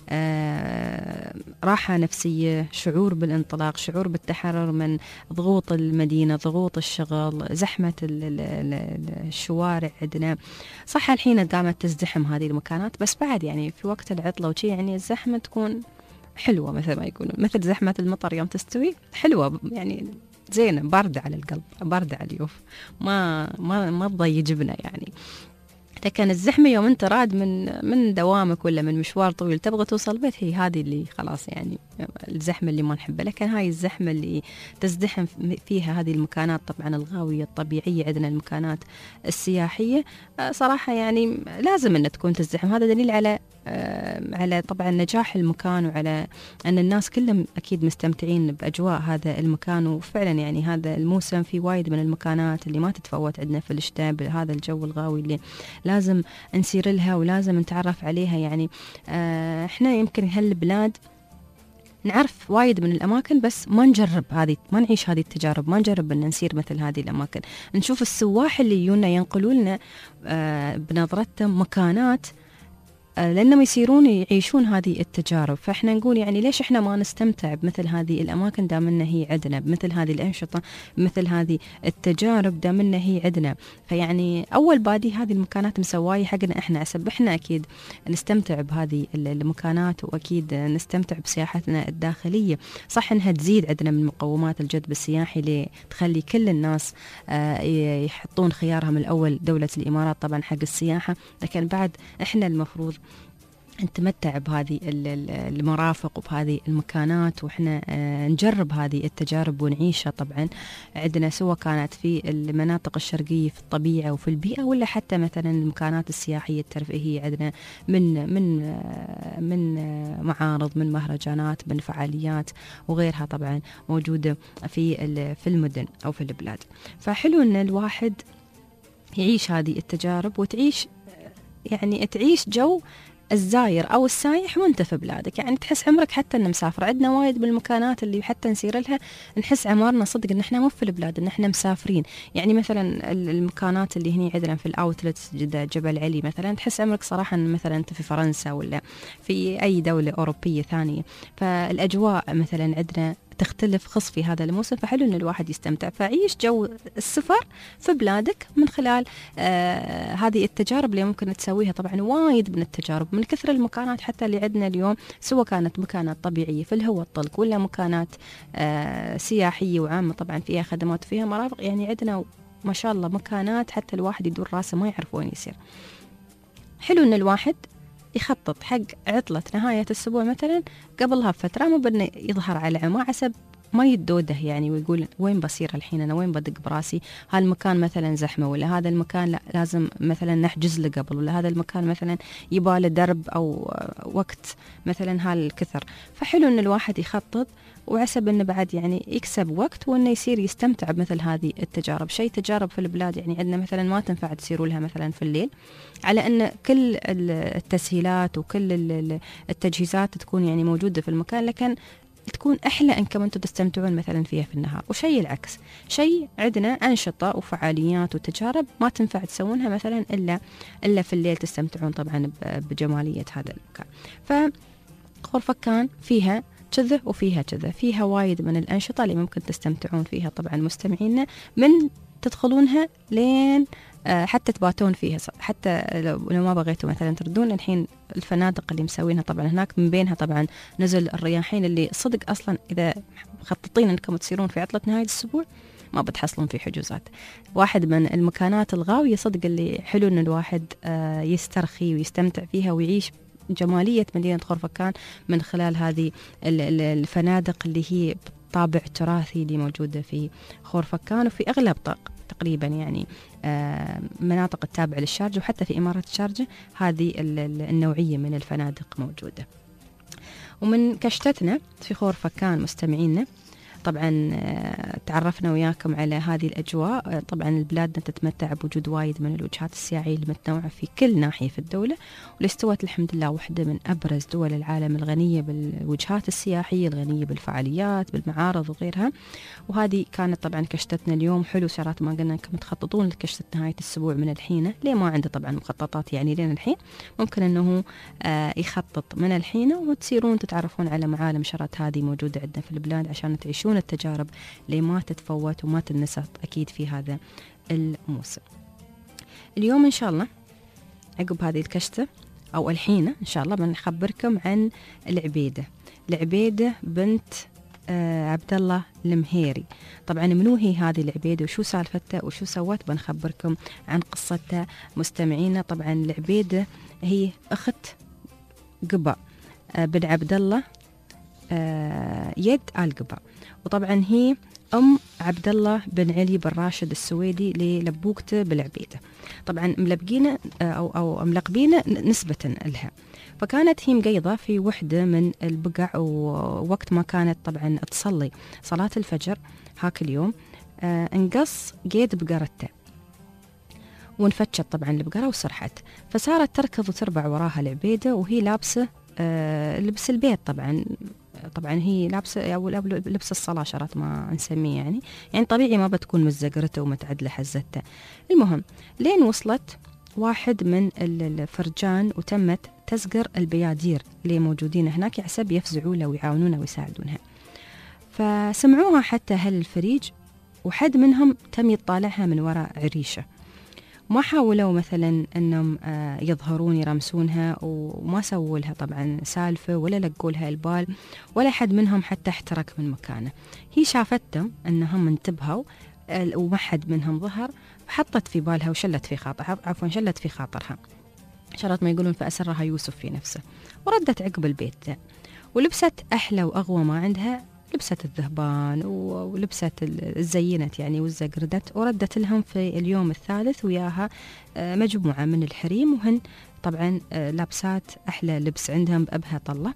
راحة نفسية، شعور بالانطلاق، شعور بالتحرر من ضغوط المدينة، ضغوط الشغل، زحمة الشوارع عندنا. صح الحين قامت تزدحم هذه المكانات، بس بعد يعني في وقت العطلة وشي يعني الزحمة تكون حلوة، مثل ما يقولون، مثل زحمة المطر يوم تستوي حلوة، يعني زينة، باردة على القلب، باردة على اليوف، ما تضيع جبنة يعني. لكن الزحمة يوم أنت راد من دوامك ولا من مشوار طويل تبغى توصل بيت، هي هذه اللي خلاص يعني الزحمة اللي ما نحبها. لكن هاي الزحمة اللي تزدحم فيها هذه المكانات طبعا الغاوية الطبيعية، عندنا المكانات السياحية، صراحة يعني لازم أن تكون تزدحم. هذا دليل على طبعا نجاح المكان، وعلى أن الناس كلهم أكيد مستمتعين بأجواء هذا المكان. وفعلا يعني هذا الموسم في وايد من المكانات اللي ما تتفوت عندنا في الشتاء، بهذا الجو الغاوي اللي لازم نسير لها ولازم نتعرف عليها. يعني احنا يمكن هالبلاد نعرف وايد من الأماكن، بس ما نجرب هذه، ما نعيش هذه التجارب، ما نجرب أن نسير مثل هذه الأماكن، نشوف السواح اللي يجونا ينقلوا لنا بنظرتهم مكانات لأنهم يصيرون يعيشون هذه التجارب. فإحنا نقول يعني ليش إحنا ما نستمتع بمثل هذه الأماكن دامنا هي عندنا، بمثل هذه الأنشطة، بمثل هذه التجارب دامنا هي عندنا. فيعني أول بادي هذه المكانات مسواية حقنا إحنا، أسبحنا أكيد نستمتع بهذه المكانات، وأكيد نستمتع بسياحتنا الداخلية. صح إنها تزيد عندنا من مقومات الجذب السياحي اللي تخلي كل الناس يحطون خيارهم الأول دولة الإمارات طبعا حق السياحة، لكن بعد إحنا المفروض نتمتع بهذه المرافق وبهذه المكانات، وإحنا نجرب هذه التجارب ونعيشها. طبعا عندنا سواء كانت في المناطق الشرقية في الطبيعة وفي البيئة، ولا حتى مثلا المكانات السياحية الترفيهية عندنا من معارض، من مهرجانات، من فعاليات وغيرها طبعا موجودة في المدن أو في البلاد. فحلو أن الواحد يعيش هذه التجارب، وتعيش يعني تعيش جو الزاير أو السايح وانت في بلادك، يعني تحس عمرك حتى أنه مسافر. عندنا وايد بالمكانات اللي حتى نسير لها نحس عمرنا صدق أن احنا مو في البلاد، أن احنا مسافرين. يعني مثلا المكانات اللي هني عندنا في الأوتلت جبل علي مثلا، تحس عمرك صراحة أن مثلا أنت في فرنسا ولا في أي دولة أوروبية ثانية. فالأجواء مثلا عندنا تختلف خص في هذا الموسم، فحلو أن الواحد يستمتع. فعيش جو السفر في بلادك من خلال هذه التجارب اللي ممكن تسويها. طبعا وايد من التجارب من كثر المكانات حتى اللي عندنا اليوم، سواء كانت مكانات طبيعية في الهواء الطلق، ولا مكانات سياحية وعامة طبعا فيها خدمات وفيها مرافق. يعني عندنا ما شاء الله مكانات حتى الواحد يدور راسه ما يعرف وين يصير. حلو أن الواحد يخطط حق عطلة نهاية الأسبوع مثلا قبلها بفترة، مو بدنا يظهر على عمى حسب ما يدوده يعني ويقول وين بصير الحين، أنا وين بدق براسي، هالمكان مثلا زحمة، ولا هذا المكان لا لازم مثلا نحجز له قبل، ولا هذا المكان مثلا يباله درب أو وقت مثلا هالكثر. فحلو إن الواحد يخطط وعسب إنه بعد يعني يكسب وقت وإنه يصير يستمتع بمثل هذه التجارب. شيء تجارب في البلاد يعني عندنا مثلا ما تنفع تسيروا لها مثلا في الليل، على أن كل التسهيلات وكل التجهيزات تكون يعني موجودة في المكان، لكن تكون أحلى إنكم أنتم تستمتعون مثلا فيها في النهار. وشيء العكس، شيء عندنا أنشطة وفعاليات وتجارب ما تنفع تسوونها مثلا إلا في الليل، تستمتعون طبعا بجمالية هذا المكان. فخورفكان فيها كذا وفيها كذا، فيها وايد من الأنشطة اللي ممكن تستمتعون فيها طبعا مستمعينا، من تدخلونها لين حتى تباتون فيها، حتى لو ما بغيتوا مثلا تردون. الحين الفنادق اللي مسوينها طبعا هناك، من بينها طبعا نزل الرياحين اللي صدق أصلا إذا مخططين أنكم تصيرون في عطلة نهاية الأسبوع ما بتحصلون في حجوزات. واحد من المكانات الغاوية صدق اللي حلو إن الواحد يسترخي ويستمتع فيها ويعيش جمالية مدينة خورفكان من خلال هذه الفنادق اللي هي طابع تراثي اللي موجودة في خورفكان وفي أغلب تقريبا يعني مناطق التابعة للشارجة، وحتى في إمارة الشارجة هذه النوعية من الفنادق موجودة. ومن كشتتنا في خورفكان مستمعينا طبعا تعرفنا وياكم على هذه الأجواء. طبعا البلاد تتمتع بوجود وايد من الوجهات السياحية المتنوعة في كل ناحية في الدولة، والاستوت الحمد لله واحدة من أبرز دول العالم الغنية بالوجهات السياحية، الغنية بالفعاليات بالمعارض وغيرها. وهذه كانت طبعا كشتتنا اليوم. حلو ساعات ما قلنا انكم تخططون لكشتة نهاية الأسبوع من الحين، ليه ما عنده طبعا مخططات يعني لين الحين، ممكن انه يخطط من الحين وتصيرون تتعرفون على معالم شرات هذه موجودة عندنا في البلاد عشان تعيشون التجارب اللي ما تتفوت وما تنسى أكيد في هذا الموسم. اليوم إن شاء الله عقب هذه الكشتة أو الحين إن شاء الله بنخبركم عن العبيدة بنت عبد الله المهيري. طبعا منو هي هذه العبيدة وشو سالفتها وشو سوت، بنخبركم عن قصتها مستمعينا. طبعا العبيدة هي أخت قبا بن عبد الله يد آل قبا، وطبعا هي أم عبد الله بن علي بن راشد السويدي للبوكته بالعبيدة. طبعا ملبقينه أو ملقبينه نسبة لها. فكانت هي مقيضة في وحدة من البقع، ووقت ما كانت طبعا تصلي صلاة الفجر هاك اليوم انقص قيد بقرته وانفتشت طبعا البقرة وسرحت، فصارت تركض وتربع وراها العبيدة وهي لابسة لبس البيت. طبعا هي لابسه او لبس الصلاه شرط ما نسميه يعني طبيعي ما بتكون متزقرته ومتعدله حزتها. المهم لين وصلت واحد من الفرجان وتمت تزقر البيادير اللي موجودين هناك يحسب يفزعوا له ويعاونونها ويساعدونها. فسمعوها حتى أهل الفريج، وحد منهم تم يطالعها من وراء عريشه. ما حاولوا مثلا انهم يظهرون يرمسونها، وما سووا لها طبعا سالفه ولا لقوا لها البال، ولا حد منهم حتى احترك من مكانه. هي شافتهم انهم انتبهوا وما حد منهم ظهر، فحطت في بالها وشلت في خاطرها شرط ما يقولون فأسرها يوسف في نفسه، وردت عقب البيت ذا ولبست أحلى وأغوى ما عندها، لبست الذهبان ولبست الزينت يعني والزقردت، وردت لهم في اليوم الثالث وياها مجموعة من الحريم، وهن طبعا لابسات أحلى لبس عندهم بأبهى طلة،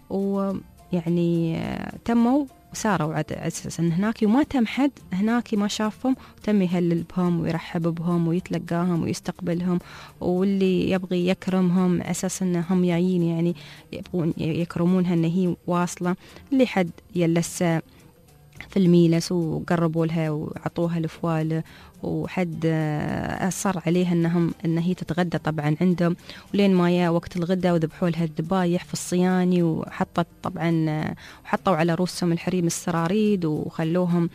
ويعني تموا وساروا على أساس أن هناك وما تم حد هناك ما شافهم، وتم يهلل بهم ويرحب بهم ويتلقاهم ويستقبلهم، واللي يبغي يكرمهم أساس أنهم جايين يعني يبغون يكرمونها أن هي واصلة، اللي حد يلسى في الميلس وقربوا لها وعطوها الفوال، وحد أصر عليها أن هي تتغدى طبعا عندهم، ولين ما جاء وقت الغداء وذبحوا لها الذبايح في الصياني، وحطوا على رؤوسهم الحريم السراريد وخلوهم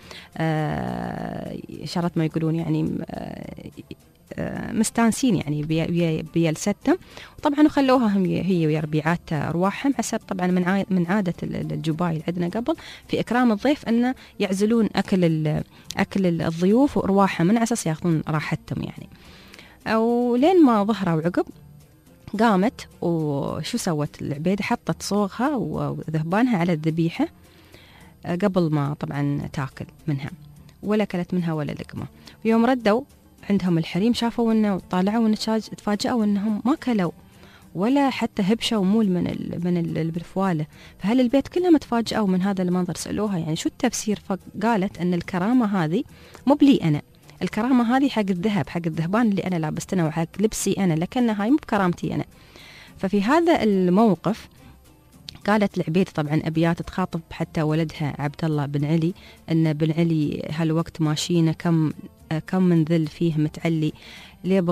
شرط ما يقولون يعني مستانسين يعني بجلستهم، وطبعا وخلوها هي وربيعات أرواحهم حسب طبعا من عادة الجبايل عندنا قبل في إكرام الضيف أن يعزلون أكل الضيوف وأرواحهم من أساس يأخذون راحتهم يعني. أو لين ما ظهروا عقب قامت وشو سوت العبيدة، حطت صوغها وذهبانها على الذبيحة قبل ما طبعا تاكل منها، ولا كلت منها ولا لقمة. ويوم ردوا عندهم الحريم شافوا انه طالعوا النتاج، تفاجأوا انهم ما كلوا ولا حتى هبشوا مول من البرفواله. فهل البيت كلهم تفاجأوا من هذا المنظر، سألوها يعني شو التفسير، فقالت ان الكرامة هذه مو بلي انا، الكرامة هذه حق الذهب، حق الذهبان اللي انا لابستنا وحق لبسي انا، لكن هاي مو بكرامتي انا. ففي هذا الموقف قالت العبيد طبعا أبيات تخاطب حتى ولدها عبد الله بن علي، أن بن علي هالوقت ماشينا كم من ذل فيه متعلي، ليه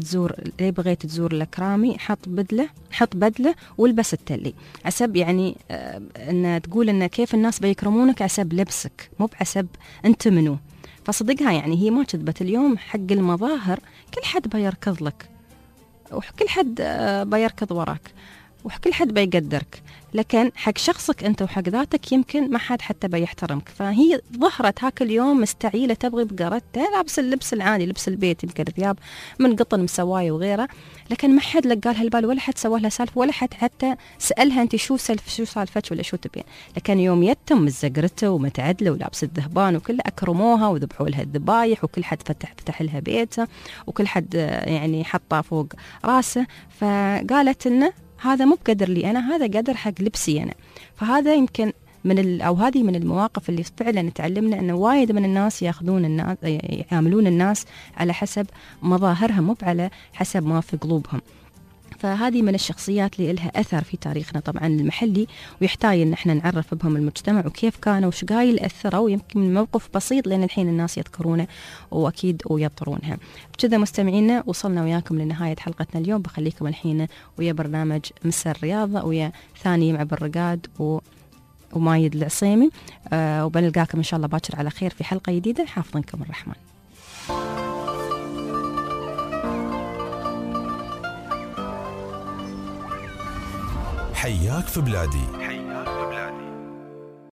بغيت تزور الأكرامي، حط بدلة والبس التلي. عسب يعني أن تقول أن كيف الناس بيكرمونك عسب لبسك، مو بعسب أنت منو. فصدقها يعني هي ما كذبت. اليوم حق المظاهر كل حد بيركض لك، وكل حد بيركض وراك، وكل حد بيقدرك، لكن حق شخصك أنت وحق ذاتك يمكن ما حد حتى بيحترمك. فهي ظهرت هاك اليوم مستعيلة تبغي بقرتها، لابس اللبس العادي، لبس البيت، يمكن ثياب من قطن مسواية وغيره، لكن ما حد لقى لها البال ولا حد سوى لها سالفة ولا حد حتى سألها أنت شو سالفتك ولا شو تبين. لكن يوم يتم متزقرته ومتعدلة ولابس الذهبان وكله، أكرموها وذبحوا لها الذبايح، وكل حد فتح لها بيته، وكل حد يعني حطها فوق راسه. فقالت إنه هذا مو بقدر لي أنا، هذا قدر حق لبسي أنا. فهذا يمكن أو هذه من المواقف اللي فعلا تعلمنا أنه وايد من الناس يعاملون الناس على حسب مظاهرها، مو على حسب ما في قلوبهم. فهذه من الشخصيات اللي لها أثر في تاريخنا طبعا المحلي، ويحتاج أن احنا نعرف بهم المجتمع وكيف كانوا وش قايل أثروا، يمكن من موقف بسيط لأن الحين الناس يذكرونه وأكيد ويطرونها. بكذا مستمعينا وصلنا وياكم لنهاية حلقتنا اليوم. بخليكم الحين ويا برنامج مس الرياضة ويا ثاني مع بالرقاد ومايد العصيمي، وبنلقاكم إن شاء الله باكر على خير في حلقة جديدة. حافظنكم الرحمن. حياك في بلادي.